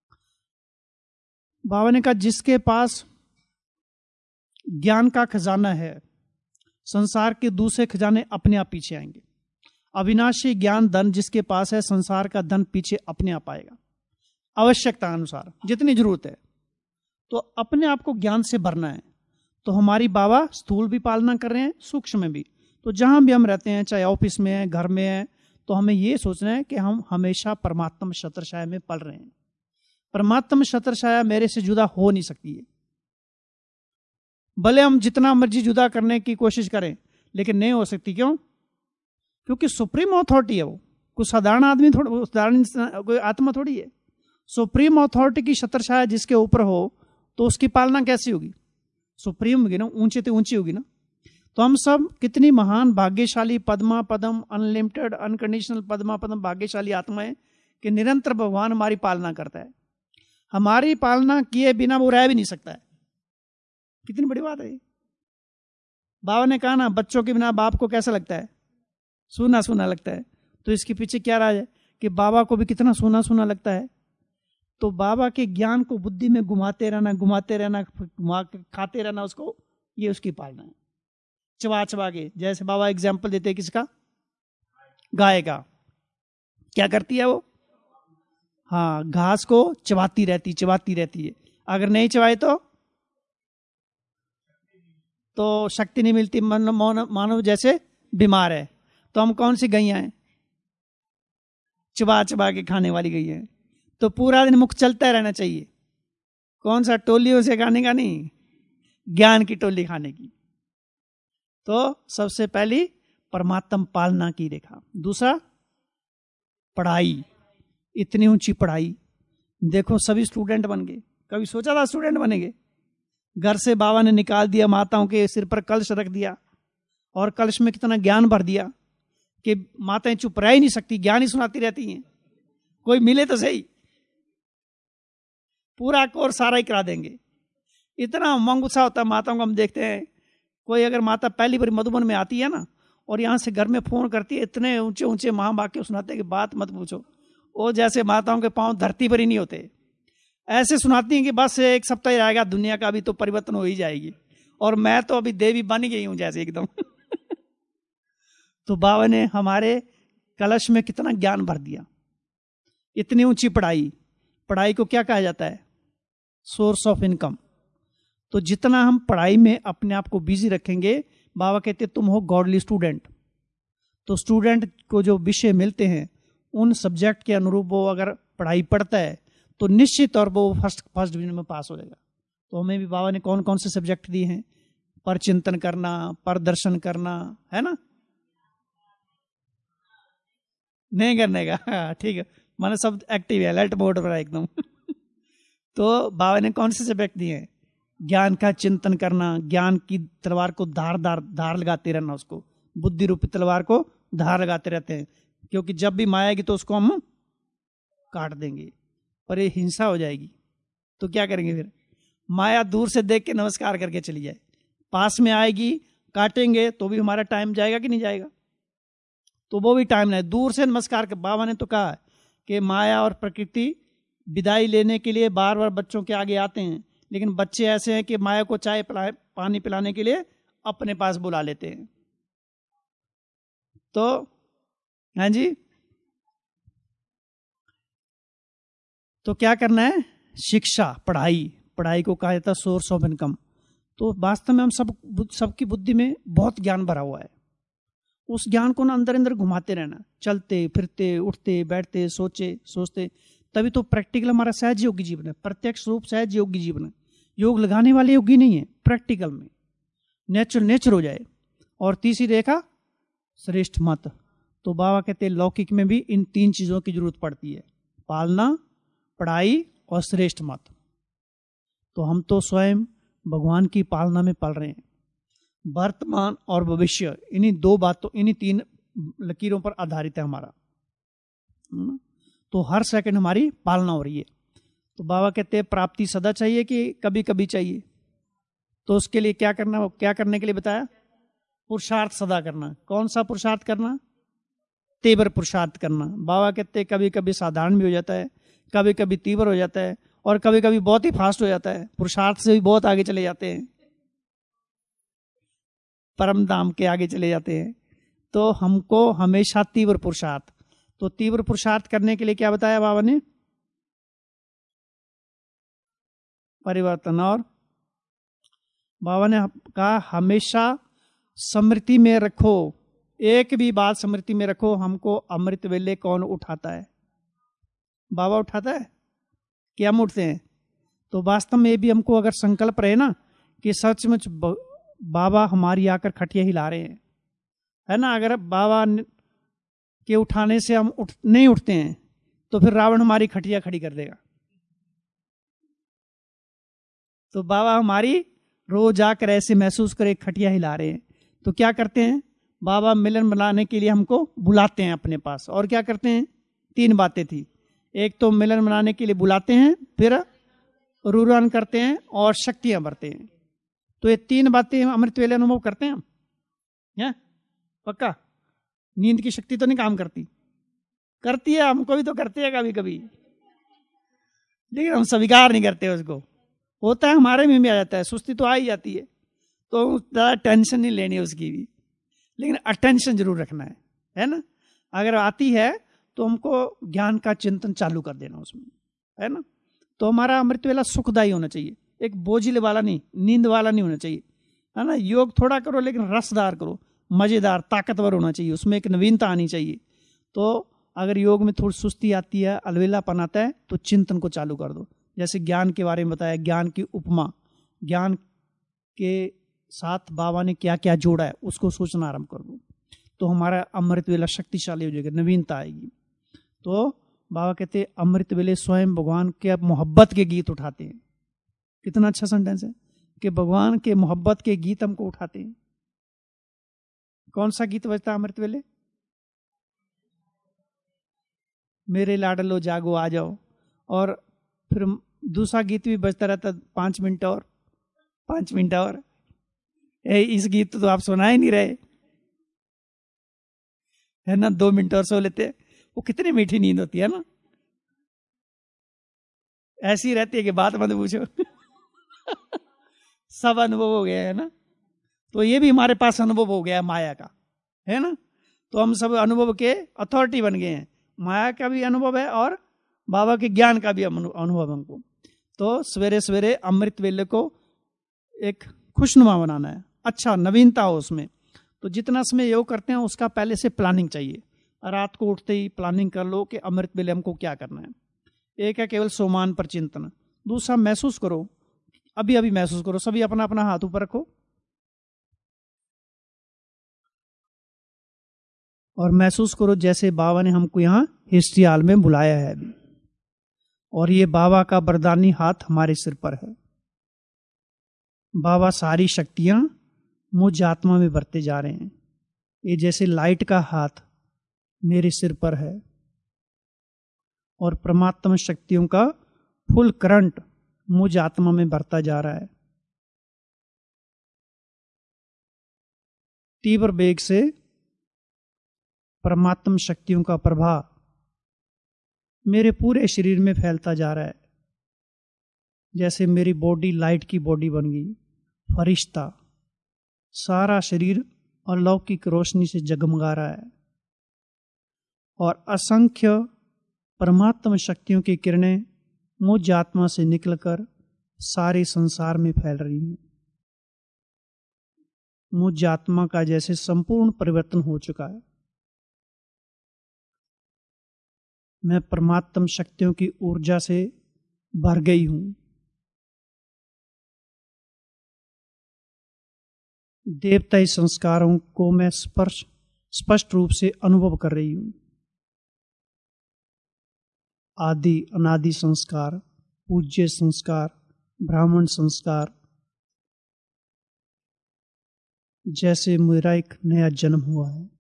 बाबा ने कहा जिसके पास ज्ञान का खजाना है, संसार के दूसरे खजाने अपने आप पीछे आएंगे। अविनाशी ज्ञान धन जिसके पास है, संसार का धन पीछे अपने आप आएगा, आवश्यकता अनुसार जितनी जरूरत है। तो अपने आप को ज्ञान से भरना है। तो हमारी बाबा स्थूल भी पालना कर रहे हैं, सूक्ष्म में भी। तो जहां भी हम रहते हैं, चाहे ऑफिस में है, घर में है, तो हमें यह सोचना है कि हम हमेशा परमात्मा छत्रछाया में पल रहे हैं। परमात्मा छत्रछाया मेरे से जुदा हो नहीं सकती है। भले हम जितना मर्जी जुदा करने की कोशिश करें, लेकिन नहीं हो सकती। क्यों? क्योंकि सुप्रीम अथॉरिटी है वो, कुछ साधारण आदमी थोड़ा, साधारण कोई आत्मा थोड़ी है। सुप्रीम अथॉरिटी की छत्रछाया जिसके ऊपर हो, तो उसकी पालना कैसी होगी? सुप्रीम होगी ना, ऊंचे से ऊंची होगी ना। तो हम सब कितनी महान भाग्यशाली, पद्मा पदम, अनलिमिटेड अनकंडीशनल पद्मा पदम भाग्यशाली आत्माएं कि निरंतर भगवान हमारी पालना करता है। हमारी पालना किए बिना वो रह भी नहीं सकता है। कितनी बड़ी बात है। बाबा ने कहा ना, बच्चों के बिना बाप को कैसा लगता है? सूना सूना लगता है। तो इसके पीछे क्या राज है कि बाबा को भी कितना सूना सूना लगता है। तो बाबा के ज्ञान को बुद्धि में घुमाते रहना, खाते रहना उसको, ये उसकी पालना है। चबा चबा के, जैसे बाबा एग्जाम्पल देते हैं किसका? गाय का। क्या करती है वो? हाँ, घास को चबाती रहती है। अगर नहीं चबाए तो शक्ति नहीं मिलती। मानव जैसे बीमार है, तो हम कौन सी गैया हैं? चबा चबा के खाने वाली गैया हैं। तो पूरा दिन मुख चलता रहना चाहिए। कौन सा? टोलियों से खाने का नहीं, ज्ञान की टोली खाने की। तो सबसे पहली परमात्मा पालना की रेखा। दूसरा पढ़ाई, इतनी ऊंची पढ़ाई। देखो सभी स्टूडेंट बन गए। कभी सोचा था स्टूडेंट बनेंगे? घर से बाबा ने निकाल दिया, माताओं के सिर पर कलश रख दिया, और कलश में कितना ज्ञान भर दिया कि माताएं चुप रह ही नहीं सकती, ज्ञान ही सुनाती रहती हैं। कोई मिले तो सही, पूरा कोर्स सारा ही करा देंगे। इतना उमंग उत्साह होता है माताओं को। हम देखते हैं, कोई अगर माता पहली बार मधुबन में आती है ना, और यहाँ से घर में फोन करती है, इतने ऊंचे ऊंचे महावाक्य सुनाते हैं कि बात मत पूछो। वो जैसे माताओं के पांव धरती पर ही नहीं होते, ऐसे सुनाती हैं कि बस एक सप्ताह ही रहेगा, दुनिया का भी तो परिवर्तन हो ही जाएगी, और मैं तो अभी देवी बन गई हूं जैसे एकदम। तो बाबा ने हमारे कलश में कितना ज्ञान भर दिया। इतनी ऊंची पढ़ाई। पढ़ाई को क्या कहा जाता है? Source of income. तो जितना हम पढ़ाई में अपने आप को बिजी रखेंगे, बाबा कहते तुम हो गॉडली स्टूडेंट। तो स्टूडेंट को जो विषय मिलते हैं, उन सब्जेक्ट के अनुरूप वो अगर पढ़ाई पढ़ता है, तो निश्चित तौर पर वो फर्स्ट डिवीजन में पास हो जाएगा। तो हमें भी बाबा ने कौन कौन से सब्जेक्ट दिए हैं? पर चिंतन करना, पर दर्शन करना, है ना? नहीं करने का, ठीक है, माने सब एक्टिव है, अलर्ट मोड पर एकदम। तो बाबा ने कौन से सब्जेक्ट दिए हैं? ज्ञान का चिंतन करना, ज्ञान की तलवार को धार लगाते रहना, उसको बुद्धि रूपी तलवार को धार लगाते रहते हैं। क्योंकि जब भी माया आएगी तो उसको हम काट देंगे, पर ये हिंसा हो जाएगी। तो क्या करेंगे फिर? माया दूर से देख के नमस्कार करके चली जाए, पास में आएगी काटेंगे तो भी हमारा टाइम जाएगा कि नहीं जाएगा? तो वो भी टाइम नहीं, दूर से नमस्कार कर। बाबा ने तो कहा कि माया और प्रकृति विदाई लेने के लिए बार बार बच्चों के आगे आते हैं, लेकिन बच्चे ऐसे हैं कि माया को चाय पानी पिलाने के लिए अपने पास बुला लेते हैं। तो हाँ जी, तो क्या करना है? शिक्षा, पढ़ाई को कहा जाता है सोर्स ऑफ इनकम। तो वास्तव में हम सबकी बुद्धि में बहुत ज्ञान भरा हुआ है। उस ज्ञान को ना अंदर अंदर घुमाते रहना, चलते फिरते, उठते बैठते, सोचते, तभी तो प्रैक्टिकल हमारा सहज योगी जीवन है, प्रत्यक्ष रूप सहज योगी जीवन है। योग लगाने वाले योगी नहीं है, प्रैक्टिकल में नेचर हो जाए। और तीसरी रेखा श्रेष्ठ मत। तो बाबा कहते हैं लौकिक में भी इन तीन चीजों की जरूरत पड़ती है, पालना, पढ़ाई और श्रेष्ठ मत। तो हम तो स्वयं भगवान की पालना में पल रहे हैं। वर्तमान और भविष्य, इन्हीं तीन लकीरों पर आधारित है हमारा। तो हर सेकंड हमारी पालना हो रही है। तो बाबा कहते हैं प्राप्ति सदा चाहिए कि कभी कभी चाहिए? तो उसके लिए क्या करना? क्या करने के लिए बताया? पुरुषार्थ सदा करना। कौन सा पुरुषार्थ करना? तेवर पुरुषार्थ करना। बाबा कहते हैं कभी कभी साधारण भी हो जाता है, कभी कभी तीव्र हो जाता है और कभी कभी बहुत ही फास्ट हो जाता है, पुरुषार्थ से भी बहुत आगे चले जाते हैं, परम धाम के आगे चले जाते हैं। तो हमको हमेशा तीव्र पुरुषार्थ, तो तीव्र पुरुषार्थ करने के लिए क्या बताया बाबा ने? परिवर्तन। और बाबा ने कहा हमेशा स्मृति में रखो, एक भी बात स्मृति में रखो, हमको अमृत वेले कौन उठाता है? बाबा उठाता है कि हम उठते हैं? तो वास्तव में भी हमको अगर संकल्प रहे ना कि सचमुच बाबा हमारी आकर खटिया हिला रहे हैं, है ना, अगर बाबा के उठाने से हम नहीं उठते हैं तो फिर रावण हमारी खटिया खड़ी कर देगा। तो बाबा हमारी रोज आकर ऐसे महसूस करे खटिया हिला रहे हैं, तो क्या करते हैं? बाबा मिलन बनाने के लिए हमको बुलाते हैं अपने पास, और क्या करते हैं? 3 बातें थी। एक तो मिलन बनाने के लिए बुलाते हैं, फिर रूरन करते हैं और शक्तियां भरते हैं। तो ये 3 बातें हम अमृत वेले अनुभव करते हैं हम, है पक्का? नींद की शक्ति तो नहीं काम करती? करती है, हमको भी तो करती है कभी कभी, लेकिन हम स्वीकार नहीं करते उसको। होता है, हमारे में भी आ जाता है, सुस्ती तो आ ही जाती है, तो ज़्यादा टेंशन नहीं लेनी उसकी भी, लेकिन अटेंशन जरूर रखना है ना। अगर आती है तो हमको ज्ञान का चिंतन चालू कर देना उसमें, है ना। तो हमारा अमृत वेला सुखदायी होना चाहिए, एक बोझिल वाला नहीं, नींद वाला नहीं होना चाहिए, है ना। योग थोड़ा करो लेकिन रसदार करो, मजेदार, ताकतवर होना चाहिए, उसमें एक नवीनता आनी चाहिए। तो अगर योग में थोड़ी सुस्ती आती है, अलवेलापन आता है, तो चिंतन को चालू कर दो। जैसे ज्ञान के बारे में बताया, ज्ञान की उपमा, ज्ञान के साथ बाबा ने क्या क्या जोड़ा है उसको सोचना आरंभ कर दो, तो हमारा अमृत वेला शक्तिशाली हो जाएगा, नवीनता आएगी। तो बाबा कहते हैं अमृत वेले स्वयं भगवान के मोहब्बत के गीत उठाते हैं। कितना अच्छा सेंटेंस है कि भगवान के मोहब्बत के गीत हमको उठाते हैं। कौन सा गीत बजता है अमृत वेले? मेरे लाडलो जागो आ जाओ, और फिर दूसरा गीत भी बजता रहता, 5 मिनट और, 5 मिनट और। इस गीत तो आप सुना ही नहीं रहे, है ना। 2 मिनट और सो लेते, वो कितनी मीठी नींद होती है ना, ऐसी रहती है कि बात मत पूछो। सब अनुभव हो गया है ना। तो ये भी हमारे पास अनुभव हो गया माया का, है ना। तो हम सब अनुभव के अथॉरिटी बन गए हैं, माया का भी अनुभव है और बाबा के ज्ञान का भी अनुभव हमको। तो सवेरे सवेरे अमृत वेले को एक खुशनुमा बनाना है, अच्छा नवीनता हो उसमें। तो जितना समय योग करते हैं उसका पहले से प्लानिंग चाहिए। रात को उठते ही प्लानिंग कर लो कि अमृत वेले हमको क्या करना है। एक है केवल सोमान पर चिंतन, दूसरा महसूस करो, अभी अभी महसूस करो, सभी अपना अपना हाथ ऊपर रखो और महसूस करो जैसे बाबा ने हमको यहाँ हिस्ट्री हॉल में बुलाया है अभी, और ये बाबा का वरदानी हाथ हमारे सिर पर है। बाबा सारी शक्तियां मुझ आत्मा में भरते जा रहे हैं। ये जैसे लाइट का हाथ मेरे सिर पर है और परमात्मा शक्तियों का फुल करंट मुझ आत्मा में भरता जा रहा है। तीव्र वेग से परमात्मा शक्तियों का प्रभाव मेरे पूरे शरीर में फैलता जा रहा है। जैसे मेरी बॉडी लाइट की बॉडी बन गई, फरिश्ता, सारा शरीर अलौकिक रोशनी से जगमगा रहा है और असंख्य परमात्मा शक्तियों की किरणें मुझ आत्मा से निकलकर सारे संसार में फैल रही हैं। मुझ आत्मा का जैसे संपूर्ण परिवर्तन हो चुका है। मैं परमात्मा शक्तियों की ऊर्जा से भर गई हूं। देवताई संस्कारों को मैं स्पष्ट रूप से अनुभव कर रही हूं। आदि अनादि संस्कार, पूज्य संस्कार, ब्राह्मण संस्कार, जैसे मेरा एक नया जन्म हुआ है।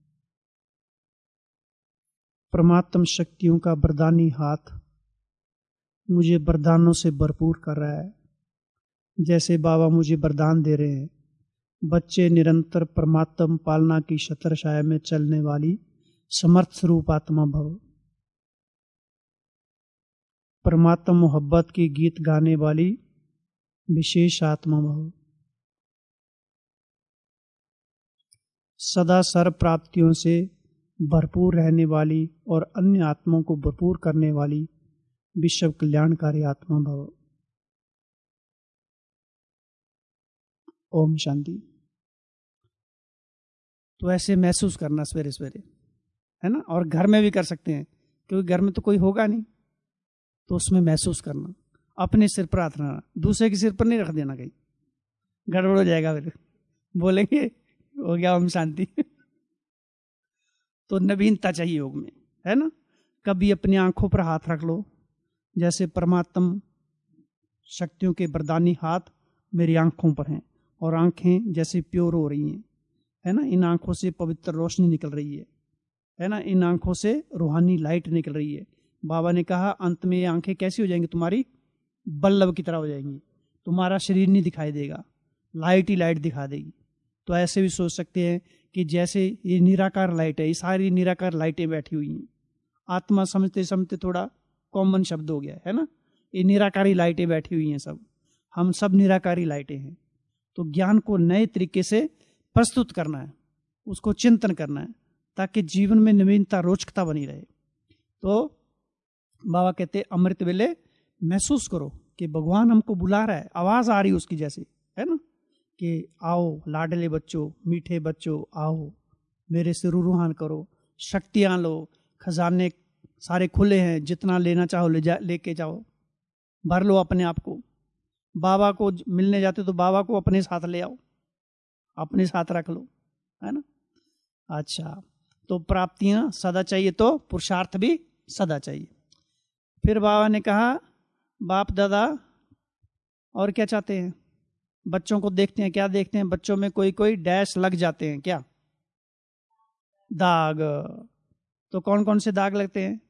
परमात्मा शक्तियों का वरदानी हाथ मुझे वरदानों से भरपूर कर रहा है। जैसे बाबा मुझे वरदान दे रहे हैं, बच्चे निरंतर परमात्मा पालना की छत्र छाया में चलने वाली समर्थ स्वरूप आत्मा भव। परमात्मा मोहब्बत के गीत गाने वाली विशेष आत्मा भव। सदा सर्व प्राप्तियों से भरपूर रहने वाली और अन्य आत्माओं को भरपूर करने वाली विश्व कल्याणकारी आत्मा भव। ओम शांति। तो ऐसे महसूस करना सवेरे सवेरे, है ना। और घर में भी कर सकते हैं, क्योंकि घर में तो कोई होगा नहीं, तो उसमें महसूस करना। अपने सिर पर हाथ रखना, दूसरे के सिर पर नहीं रख देना, कहीं गड़बड़ हो जाएगा, फिर बोलेंगे हो गया ओम शांति। तो नवीनता चाहिए योग में, है ना। कभी अपनी आंखों पर हाथ रख लो, जैसे परमात्मा शक्तियों के वरदानी हाथ मेरी आंखों पर हैं और आंखें जैसे प्योर हो रही हैं, है ना। इन आंखों से पवित्र रोशनी निकल रही है ना। इन आंखों से रूहानी लाइट निकल रही है। बाबा ने कहा अंत में ये आंखें कैसी हो जाएंगी, तुम्हारी बल्लभ की तरह हो जाएंगी, तुम्हारा शरीर नहीं दिखाई देगा, लाइट ही लाइट दिखा देगी। तो ऐसे भी सोच सकते हैं कि जैसे ये निराकार लाइट है, ये सारी निराकार लाइटें बैठी हुई हैं। आत्मा समझते समझते थोड़ा कॉमन शब्द हो गया, है ना। ये निराकारी लाइटें बैठी हुई हैं, सब हम सब निराकारी लाइटें हैं। तो ज्ञान को नए तरीके से प्रस्तुत करना है, उसको चिंतन करना है, ताकि जीवन में नवीनता रोचकता बनी रहे। तो बाबा कहते अमृत वेले महसूस करो कि भगवान हमको बुला रहा है, आवाज आ रही है उसकी जैसे, है ना, कि आओ लाडले बच्चों, मीठे बच्चों, आओ मेरे से रूहान करो, शक्तियां लो, खजाने सारे खुले हैं, जितना लेना चाहो लेके जाओ, भर लो अपने आप को। बाबा को मिलने जाते तो बाबा को अपने साथ ले आओ, अपने साथ रख लो, है ना। अच्छा, तो प्राप्तियां सदा चाहिए, तो पुरुषार्थ भी सदा चाहिए। फिर बाबा ने कहा बाप दादा और क्या चाहते हैं। बच्चों को देखते हैं, क्या देखते हैं, बच्चों में कोई कोई डैश लग जाते हैं, क्या दाग। तो कौन कौन से दाग लगते हैं।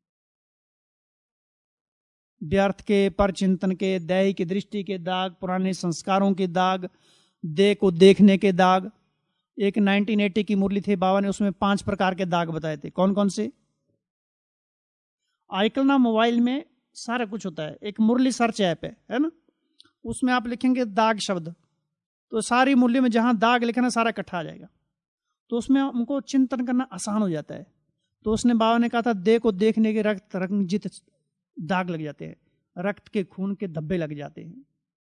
व्यर्थ के, पर चिंतन के, दैहिक की दृष्टि के दाग, पुराने संस्कारों के दाग, देह को देखने के दाग। एक 1980 की मुरली थी बाबा ने, उसमें 5 प्रकार के दाग बताए थे। कौन कौन से। आजकल ना मोबाइल में सारा कुछ होता है, एक मुरली सर्च ऐप है ना, उसमें आप लिखेंगे दाग शब्द, तो सारी मुरली में जहां दाग लिखना सारा इकट्ठा आ जाएगा। तो उसमें हमको चिंतन करना आसान हो जाता है। तो उसने बाबा ने कहा था देह को देखने के रक्त रंजित दाग लग जाते हैं, रक्त के खून के धब्बे लग जाते हैं,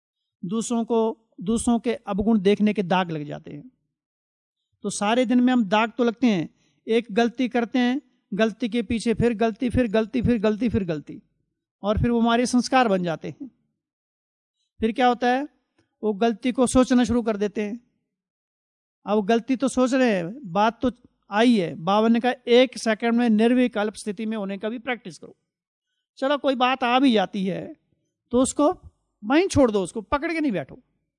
दूसरों के अवगुण देखने के दाग लग जाते हैं। तो सारे दिन में हम दाग तो लगते हैं, एक गलती करते हैं, गलती के पीछे फिर गलती, फिर गलती, फिर गलती, फिर गलती, और फिर वो हमारे संस्कार बन जाते हैं। फिर क्या होता है, वो गलती को सोचना शुरू कर देते हैं। अब गलती तो सोच रहे हैं, बात तो आई है, बाबा ने कहा 1 सेकंड में निर्विकल्प स्थिति में होने का भी प्रैक्टिस करो। चलो कोई बात आ भी जाती है तो उसको वहीं छोड़ दो, उसको पकड़ के नहीं बैठो।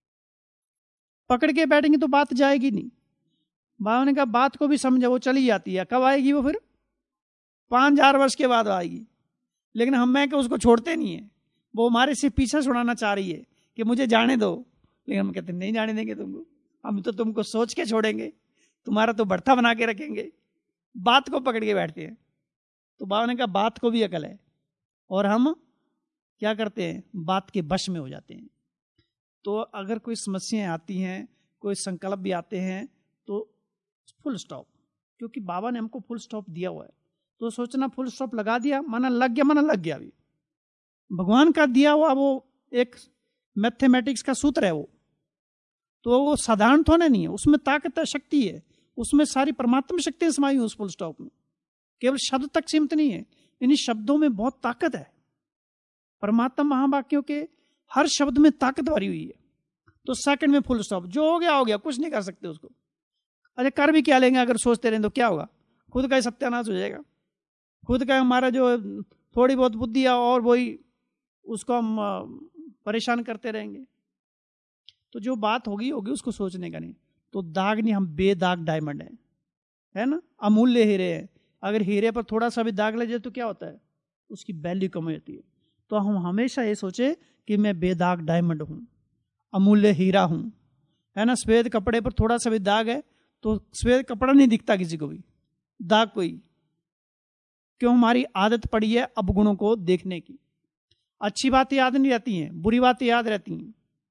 पकड़ के बैठेंगे तो बात जाएगी नहीं। बाबा ने कहा बात को भी समझो, वो चली जाती है, कब आएगी वो, फिर 5000 वर्ष के बाद आएगी। लेकिन हम उसको छोड़ते नहीं है, वो हमारे से पीछा छुड़ाना चाह रही है कि मुझे जाने दो, लेकिन हम कहते नहीं जाने देंगे तुमको, हम तो तुमको सोच के छोड़ेंगे, तुम्हारा तो बढ़ता बना के रखेंगे। बात को पकड़ के बैठते हैं। तो बाबा ने कहा बात को भी अकल है, और हम क्या करते हैं, बात के वश में हो जाते हैं। तो अगर कोई समस्याएं आती हैं, कोई संकल्प भी आते हैं, तो फुल स्टॉप, क्योंकि बाबा ने हमको फुल स्टॉप दिया हुआ है। तो सोचना फुल स्टॉप लगा दिया, माना लग गया अभी। भगवान का दिया हुआ वो एक मैथमेटिक्स का सूत्र है वो, तो वो साधारण थोड़ा नहीं है, उसमें ताकत है, शक्ति है, उसमें सारी परमात्मा शक्तियां समाई हुई उस फुल स्टॉप में। केवल शब्द तक सीमित नहीं है, इन्हीं शब्दों में बहुत ताकत है। परमात्मा महावाक्यों के हर शब्द में ताकत भरी हुई है। तो सेकंड में फुल स्टॉप, जो हो गया, कुछ नहीं कर सकते उसको। अरे कर भी क्या लेंगे, अगर सोचते रहें तो क्या होगा, खुद का ही सत्यानाश हो जाएगा। खुद का हमारा जो थोड़ी बहुत बुद्धि है, और वही उसको हम परेशान करते रहेंगे। तो जो बात होगी उसको सोचने का नहीं। तो दाग नहीं, हम बेदाग डायमंड है ना, अमूल्य हीरे हैं। अगर हीरे पर थोड़ा सा भी दाग लग जाए तो क्या होता है, उसकी वैल्यू कम हो जाती है। तो हम हमेशा ये सोचे कि मैं बेदाग डायमंड हूं, अमूल्य हीरा हूं, है ना। सफेद कपड़े पर थोड़ा सा भी दाग है तो सफेद कपड़ा नहीं दिखता किसी को भी, दाग कोई, क्यों, हमारी आदत पड़ी है अवगुणों को देखने की। अच्छी बातें याद नहीं रहती हैं, बुरी बातें याद रहती हैं।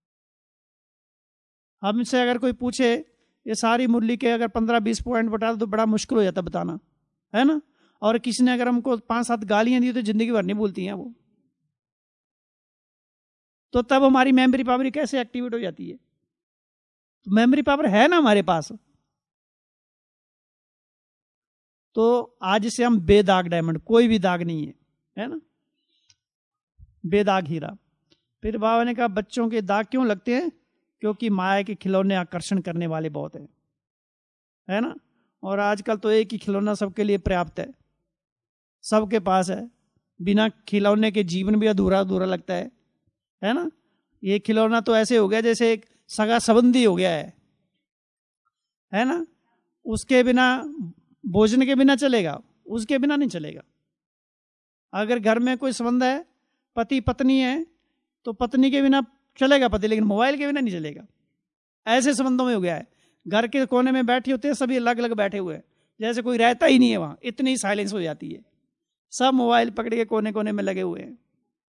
हमसे अगर कोई पूछे ये सारी मुरली के अगर 15-20 पॉइंट बता दो तो बड़ा मुश्किल हो जाता बताना, है ना। और किसी ने अगर हमको 5-7 गालियां दी तो जिंदगी भर नहीं भूलती हैं वो। तो तब हमारी मेमोरी पावर कैसे एक्टिवेट हो जाती है? तो मेमोरी पावर है ना हमारे पास। तो आज से हम बेदाग डायमंड, कोई भी दाग नहीं है ना, बेदाग हीरा। फिर बाबा ने कहा बच्चों के दाग क्यों लगते हैं? क्योंकि माया के खिलौने आकर्षण करने वाले बहुत हैं, है ना। और आजकल तो एक ही खिलौना सबके लिए पर्याप्त है, सबके पास है। बिना खिलौने के जीवन भी अधूरा अधूरा लगता है ना। ये खिलौना तो ऐसे हो गया जैसे एक सगा संबंधी हो गया है ना। उसके बिना, भोजन के बिना चलेगा, उसके बिना नहीं चलेगा। अगर घर में कोई संबंध है, पति पत्नी है, तो पत्नी के बिना चलेगा पति, लेकिन मोबाइल के बिना नहीं चलेगा। ऐसे संबंधों में हो गया है। घर के कोने में बैठे होते हैं, सभी अलग अलग बैठे हुए हैं, जैसे कोई रहता ही नहीं है वहां, इतनी साइलेंस हो जाती है। सब मोबाइल पकड़ के कोने कोने में लगे हुए हैं।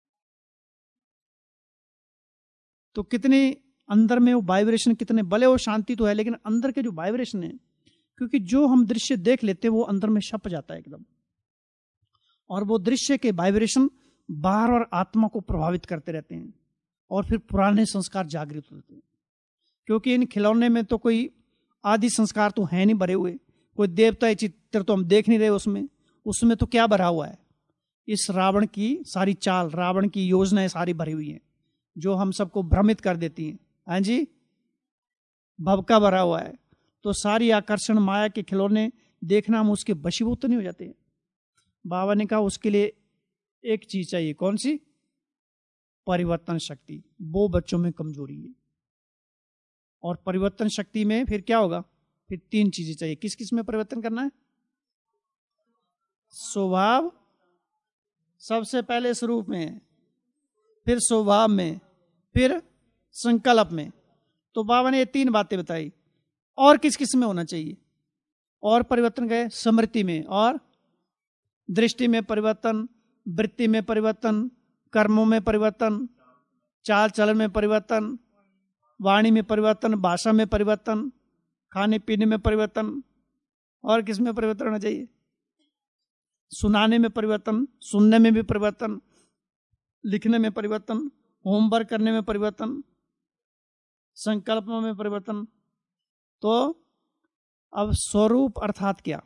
तो कितनी अंदर में वो वाइब्रेशन, कितने भले वो शांति तो है, लेकिन अंदर के जो वाइब्रेशन है, क्योंकि जो हम दृश्य देख लेते हैं वो अंदर में छप जाता है एकदम, और वो दृश्य के वाइब्रेशन बाहर और आत्मा को प्रभावित करते रहते हैं, और फिर पुराने संस्कार जागृत होते हैं। क्योंकि इन खिलौने में तो कोई आदि संस्कार तो है नहीं भरे हुए, कोई देवता चित्र तो हम देख नहीं रहे उसमें तो क्या भरा हुआ है? इस रावण की सारी चाल, रावण की योजनाएं सारी भरी हुई हैं, जो हम सबको भ्रमित कर देती हैं। हाँ जी, भवका भरा हुआ है। तो सारी आकर्षण माया के खिलौने देखना, हम उसके वशीभूत नहीं हो जाते। बाबा ने कहा उसके लिए एक चीज चाहिए, कौन सी? परिवर्तन शक्ति। वो बच्चों में कमजोरी है। और परिवर्तन शक्ति में फिर क्या होगा? फिर 3 चीजें चाहिए। किस किस में परिवर्तन करना है? स्वभाव, सबसे पहले स्वरूप में, फिर स्वभाव में, फिर संकल्प में। तो बाबा ने ये 3 बातें बताई। और किस किस में होना चाहिए? और परिवर्तन गए स्मृति में, और दृष्टि में परिवर्तन, वृत्ति में परिवर्तन, कर्मों में परिवर्तन, चाल चलन में परिवर्तन, वाणी में परिवर्तन, भाषा में परिवर्तन, खाने पीने में परिवर्तन। और किस में परिवर्तन होना चाहिए? सुनाने में परिवर्तन, सुनने में भी परिवर्तन, लिखने में परिवर्तन, होमवर्क करने में परिवर्तन, संकल्पों में परिवर्तन। तो अब स्वरूप अर्थात क्या?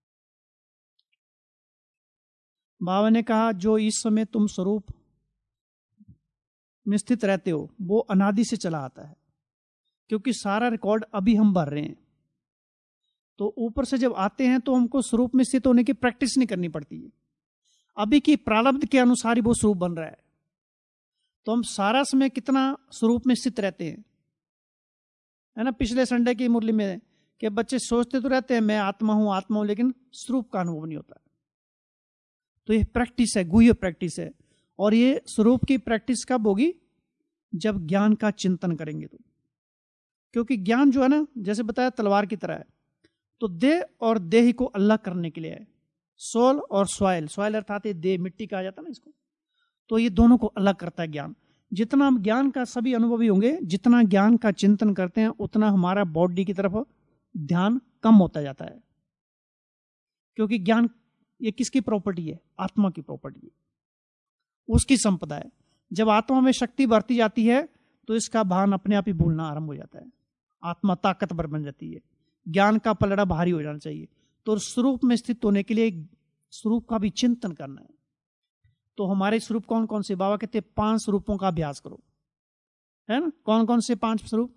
बाबा ने कहा जो इस समय तुम स्वरूप में स्थित रहते हो वो अनादि से चला आता है, क्योंकि सारा रिकॉर्ड अभी हम भर रहे हैं। तो ऊपर से जब आते हैं तो हमको स्वरूप में स्थित होने की प्रैक्टिस नहीं करनी पड़ती है। अभी की प्रारब्ध के अनुसार ही वो स्वरूप बन रहा है। तो हम सारा समय कितना स्वरूप में स्थित रहते हैं, है ना। पिछले संडे की मुरली में कि बच्चे सोचते तो रहते हैं मैं आत्मा हूं, लेकिन स्वरूप का अनुभव नहीं होता। तो ये प्रैक्टिस है, गुह्य प्रैक्टिस है। और ये स्वरूप की प्रैक्टिस कब होगी? जब ज्ञान का चिंतन करेंगे तो। क्योंकि ज्ञान जो है ना, जैसे बताया तलवार की तरह है। तो देह और देही को अलग करने के लिए है। सोल और सॉइल, सॉइल अर्थात ये देह, मिट्टी कहा जाता है ना इसको। तो ये दोनों को अलग करता है ज्ञान। जितना हम ज्ञान का सभी अनुभवी होंगे, जितना ज्ञान का चिंतन करते हैं, उतना हमारा बॉडी की तरफ ध्यान कम होता जाता है। क्योंकि ज्ञान ये किसकी प्रॉपर्टी है? आत्मा की प्रॉपर्टी है, उसकी संपदा है। जब आत्मा में शक्ति बढ़ती जाती है तो इसका भान अपने आप ही भूलना आरंभ हो जाता है। आत्मा ताकतवर बन जाती है। ज्ञान का पलड़ा भारी हो जाना चाहिए। तो स्वरूप में स्थित होने के लिए स्वरूप का भी चिंतन करना है। तो हमारे स्वरूप कौन कौन से? बाबा कहते 5 स्वरूपों का अभ्यास करो, है ना। कौन कौन से 5 स्वरूप?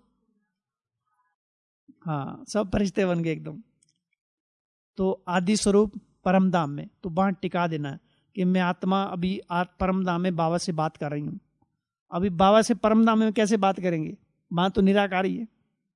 हाँ, सब फरिश्ते बन गए एकदम। तो आदि स्वरूप परम धाम में, तो वहां टिका देना है कि मैं आत्मा अभी परम धाम में बाबा से बात कर रही हूं। अभी बाबा से परम धाम में कैसे बात करेंगे? वहां तो निराकारी है।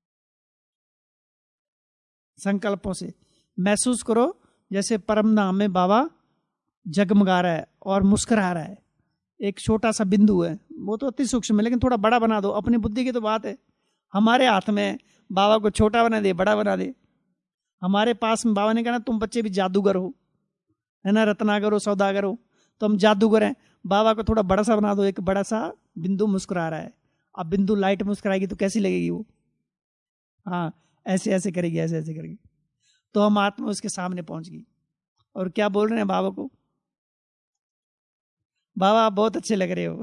संकल्पों से महसूस करो जैसे परम धाम में बाबा जगमगा रहा है और मुस्कुरा रहा है। एक छोटा सा बिंदु है, वो तो अति सूक्ष्म है, लेकिन थोड़ा बड़ा बना दो। अपनी बुद्धि की तो बात है, हमारे हाथ में बाबा को छोटा बना दे, बड़ा बना दे। हमारे पास में बाबा ने कहा ना तुम बच्चे भी जादूगर हो, है ना, रत्नागर हो, सौदागर हो, तो हम जादूगर हैं। बाबा को थोड़ा बड़ा सा बना दो, एक बड़ा सा बिंदु मुस्कुरा रहा है, अब बिंदु लाइट मुस्कुराएगी तो कैसी लगेगी वो? हाँ, ऐसे ऐसे करेगी, ऐसे ऐसे करेगी। तो हम आत्मा उसके सामने पहुंच गई और क्या बोल रहे हैं बाबा को? बाबा आप बहुत अच्छे लग रहे हो।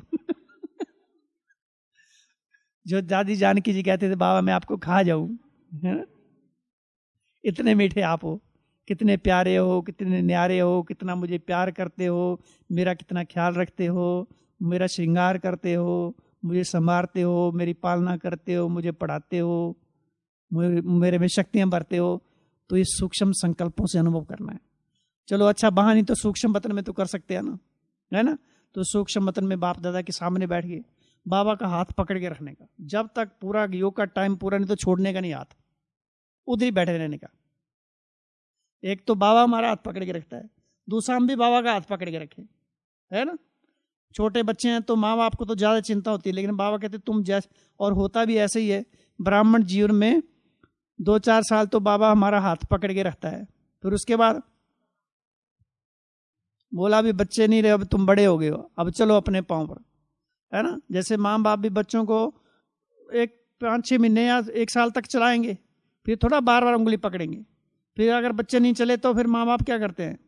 जो दादी जानकी जी कहते थे बाबा मैं आपको खा जाऊं, है ना, इतने मीठे आप हो, कितने प्यारे हो, कितने न्यारे हो, कितना मुझे प्यार करते हो, मेरा कितना ख्याल रखते हो, मेरा श्रृंगार करते हो, मुझे संभालते हो, मेरी पालना करते हो, मुझे पढ़ाते हो, मेरे में शक्तियां भरते हो। तो ये सूक्ष्म संकल्पों से अनुभव करना है। चलो अच्छा, वहां नहीं तो सूक्ष्म वतन में तो कर सकते हैं ना, है ना। तो सूक्ष्म वतन में बाप दादा के सामने बैठ के बाबा का हाथ पकड़ के रखने का, जब तक पूरा योग का टाइम पूरा नहीं तो छोड़ने का नहीं हाथ, उधर ही बैठे रहने का। एक तो बाबा हमारा हाथ पकड़ के रखता है, दूसरा हम भी बाबा का हाथ पकड़ के रखें, है ना। छोटे बच्चे हैं तो माँ बाप को तो ज्यादा चिंता होती है, लेकिन बाबा कहते तुम जैसे, और होता भी ऐसे ही है। ब्राह्मण जीवन में 2-4 साल तो बाबा हमारा हाथ पकड़ के रखता है, फिर उसके बाद बोला अभी बच्चे नहीं रहे, अब तुम बड़े हो गए हो, अब चलो अपने पाँव पर, है ना। जैसे माँ बाप भी बच्चों को 5-6 महीने या 1 साल तक चलाएंगे, फिर थोड़ा बार बार उंगली पकड़ेंगे, फिर अगर बच्चे नहीं चले तो फिर माँ बाप क्या करते हैं?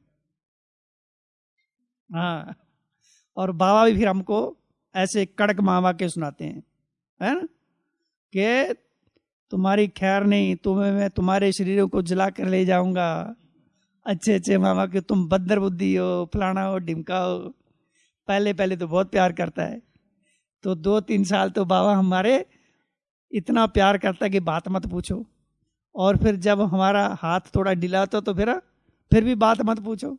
हाँ, और बाबा भी फिर हमको ऐसे कड़क माँ बाप के सुनाते हैं, है ना, कि तुम्हारी खैर नहीं, तुम्हें मैं तुम्हारे शरीरों को जला कर ले जाऊंगा, अच्छे अच्छे मामा के तुम बदर बुद्धि हो, फलाना हो, ढिमका हो। पहले पहले तो बहुत प्यार करता है, तो 2-3 साल तो बाबा हमारे इतना प्यार करता है कि बात मत पूछो, और फिर जब हमारा हाथ थोड़ा ढीला होता तो फिर भी बात मत पूछो।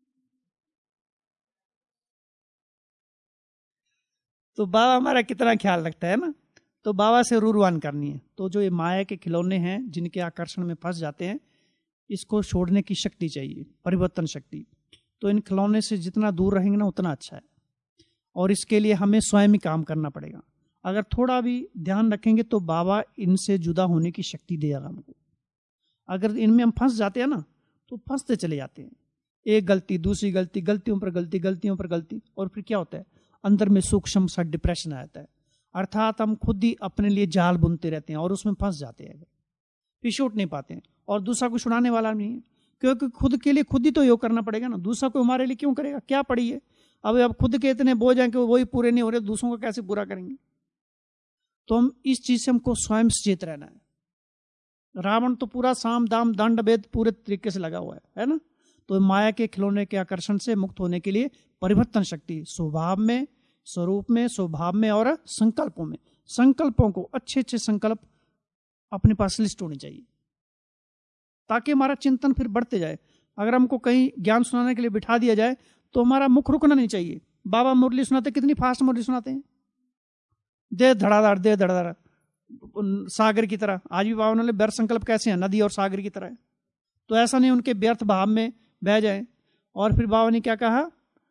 तो बाबा हमारा कितना ख्याल रखता है ना। तो बाबा से रूरवान करनी है। तो जो ये माया के खिलौने हैं जिनके आकर्षण में फंस जाते हैं, इसको छोड़ने की शक्ति चाहिए, परिवर्तन शक्ति। तो इन खिलौने से जितना दूर रहेंगे ना उतना अच्छा है, और इसके लिए हमें स्वयं ही काम करना पड़ेगा। अगर थोड़ा भी ध्यान रखेंगे तो बाबा इनसे जुदा होने की शक्ति देगा हमको। अगर इनमें हम फंस जाते हैं ना तो फंसते चले जाते हैं, एक गलती दूसरी गलती, गलतियों पर गलती, गलतियों पर गलती, और फिर क्या होता है, अंदर में सूक्ष्म सा डिप्रेशन आ जाता है। अर्थात हम खुद ही अपने लिए जाल बुनते रहते हैं और उसमें फंस जाते हैं, फिर छूट नहीं पाते हैं, और दूसरा को छुड़ाने वाला नहीं है, क्योंकि खुद के लिए खुद ही तो योग करना पड़ेगा ना। दूसरा को हमारे लिए क्यों करेगा, क्या पड़ी है। अब खुद के इतने बोझ हैं कि वही पूरे नहीं हो रहे, दूसरों को कैसे पूरा करेंगे। तो हम इस चीज से हमको स्वयं सचेत रहना है। रावण तो पूरा साम दाम दंड भेद पूरे तरीके से लगा हुआ है ना। तो माया के खिलौने के आकर्षण से मुक्त होने के लिए परिवर्तन शक्ति, स्वभाव में, स्वरूप में, स्वभाव में, और संकल्पों में। संकल्पों को अच्छे अच्छे संकल्प अपने पास लिस्ट होनी चाहिए, ताकि हमारा चिंतन फिर बढ़ते जाए। अगर हमको कहीं ज्ञान सुनाने के लिए बिठा दिया जाए तो हमारा मुख रुकना नहीं चाहिए। बाबा मुरली सुनाते, कितनी फास्ट मुरली सुनाते हैं, दे धड़ाधड़, दे धड़ाधड़, सागर की तरह। आज भी बाबा ने व्यर्थ संकल्प कैसे हैं, नदी और सागर की तरह है। तो ऐसा नहीं उनके व्यर्थ भाव में बह जाए। और फिर बाबा ने क्या कहा,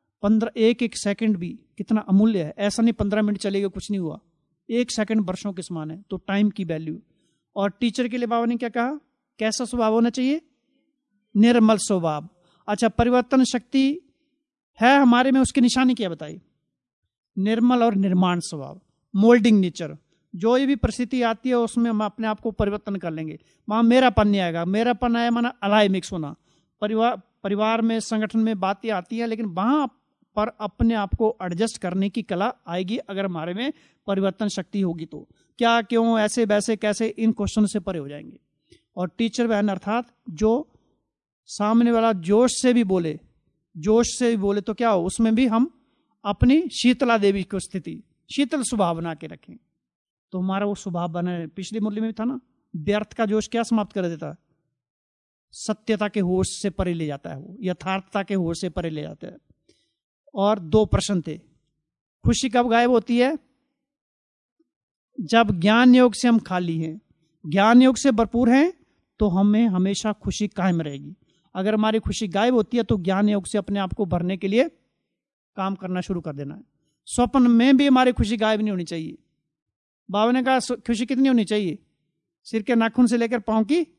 1 सेकंड भी कितना अमूल्य है। ऐसा नहीं 15 मिनट चलेगा कुछ नहीं हुआ, 1 सेकंड वर्षों के समान है। तो टाइम की वैल्यू। और टीचर के लिए बाबा ने क्या कहा, कैसा स्वभाव होना चाहिए, निर्मल स्वभाव। अच्छा, परिवर्तन शक्ति है हमारे में, उसकी निशानी क्या बताई, निर्मल और निर्माण स्वभाव, मोल्डिंग नेचर। जो भी परिस्थिति आती है उसमें हम अपने आप को परिवर्तन कर लेंगे। वहां मेरापन नहीं आएगा। मेरापन आया माना अलाई मिक्स होना। परिवार में, संगठन में बातें आती हैं, लेकिन वहां पर अपने आप को एडजस्ट करने की कला आएगी अगर हमारे में परिवर्तन शक्ति होगी। तो क्या, क्यों, ऐसे वैसे, कैसे, इन क्वेश्चन से परे हो जाएंगे। और टीचर बहन अर्थात जो सामने वाला जोश से भी बोले, जोश से भी बोले तो क्या हो, उसमें भी हम अपनी शीतला देवी को स्थिति, शीतल स्वभाव बना के रखें। तो हमारा वो स्वभाव बने। पिछली मुरली में भी था ना, व्यर्थ का जोश क्या समाप्त कर देता है, सत्यता के होश से परे ले जाता है, वो यथार्थता के होश से परे ले जाता है। और 2 प्रश्न थे, खुशी कब गायब होती है, जब ज्ञान योग से हम खाली हैं, ज्ञान योग से भरपूर हैं तो हमें हमेशा खुशी कायम रहेगी। अगर हमारी खुशी गायब होती है तो ज्ञान योग से अपने आप को भरने के लिए काम करना शुरू कर देना है। स्वप्न में भी हमारी खुशी गायब नहीं होनी चाहिए। बाबा ने कहा खुशी कितनी होनी चाहिए, सिर के नाखून से लेकर पांव की।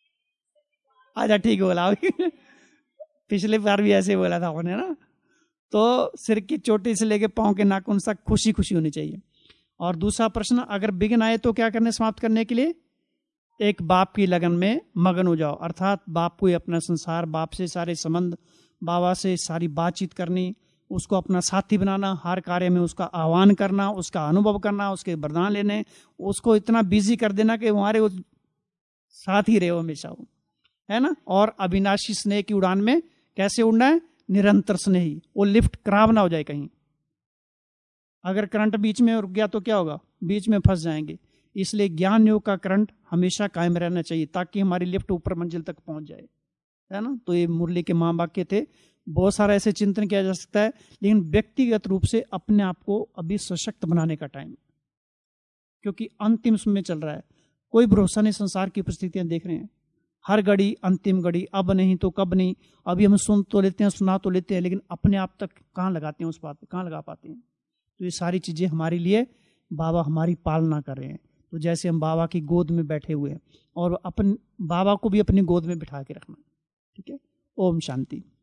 अच्छा ठीक बोला। पिछले बार भी ऐसे बोला था उन्होंने ना। तो सिर की चोटी से लेके पांव के नाखून तक खुशी खुशी होनी चाहिए। और दूसरा प्रश्न, अगर विघ्न आए तो क्या करने समाप्त करने के लिए? एक बाप की लगन में मगन हो जाओ, अर्थात बाप को ही अपना संसार, बाप से सारे संबंध, बाबा से सारी बातचीत करनी, उसको अपना साथी बनाना, हर कार्य में उसका आह्वान करना, उसका अनुभव करना, उसके वरदान लेने, उसको इतना बिजी कर देना कि हमारे साथ ही रहे हमेशा हो, है ना। और अविनाशी स्नेह की उड़ान में कैसे उड़ना है? निरंतर स्नेही, वो लिफ्ट खराब ना हो जाए कहीं। अगर करंट बीच में रुक गया तो क्या होगा? बीच में फंस जाएंगे। इसलिए ज्ञान योग का करंट हमेशा कायम रहना चाहिए ताकि हमारी लिफ्ट ऊपर मंजिल तक पहुंच जाए, है ना। तो ये मुरली के महावाक्य थे। बहुत सारा ऐसे चिंतन किया जा सकता है, लेकिन व्यक्तिगत रूप से अपने आप को अभी सशक्त बनाने का टाइम, क्योंकि अंतिम समय चल रहा है। कोई भरोसा नहीं, संसार की परिस्थितियां देख रहे हैं, हर घड़ी अंतिम घड़ी, अब नहीं तो कब नहीं। अभी हम सुन तो लेते हैं, सुना तो लेते हैं, लेकिन अपने आप तक कहाँ लगाते हैं, उस बात पर कहाँ लगा पाते हैं। तो ये सारी चीजें हमारे लिए बाबा हमारी पालना कर रहे हैं। तो जैसे हम बाबा की गोद में बैठे हुए हैं, और अपन बाबा को भी अपनी गोद में बिठा के रखना, ठीक है। ओम शांति।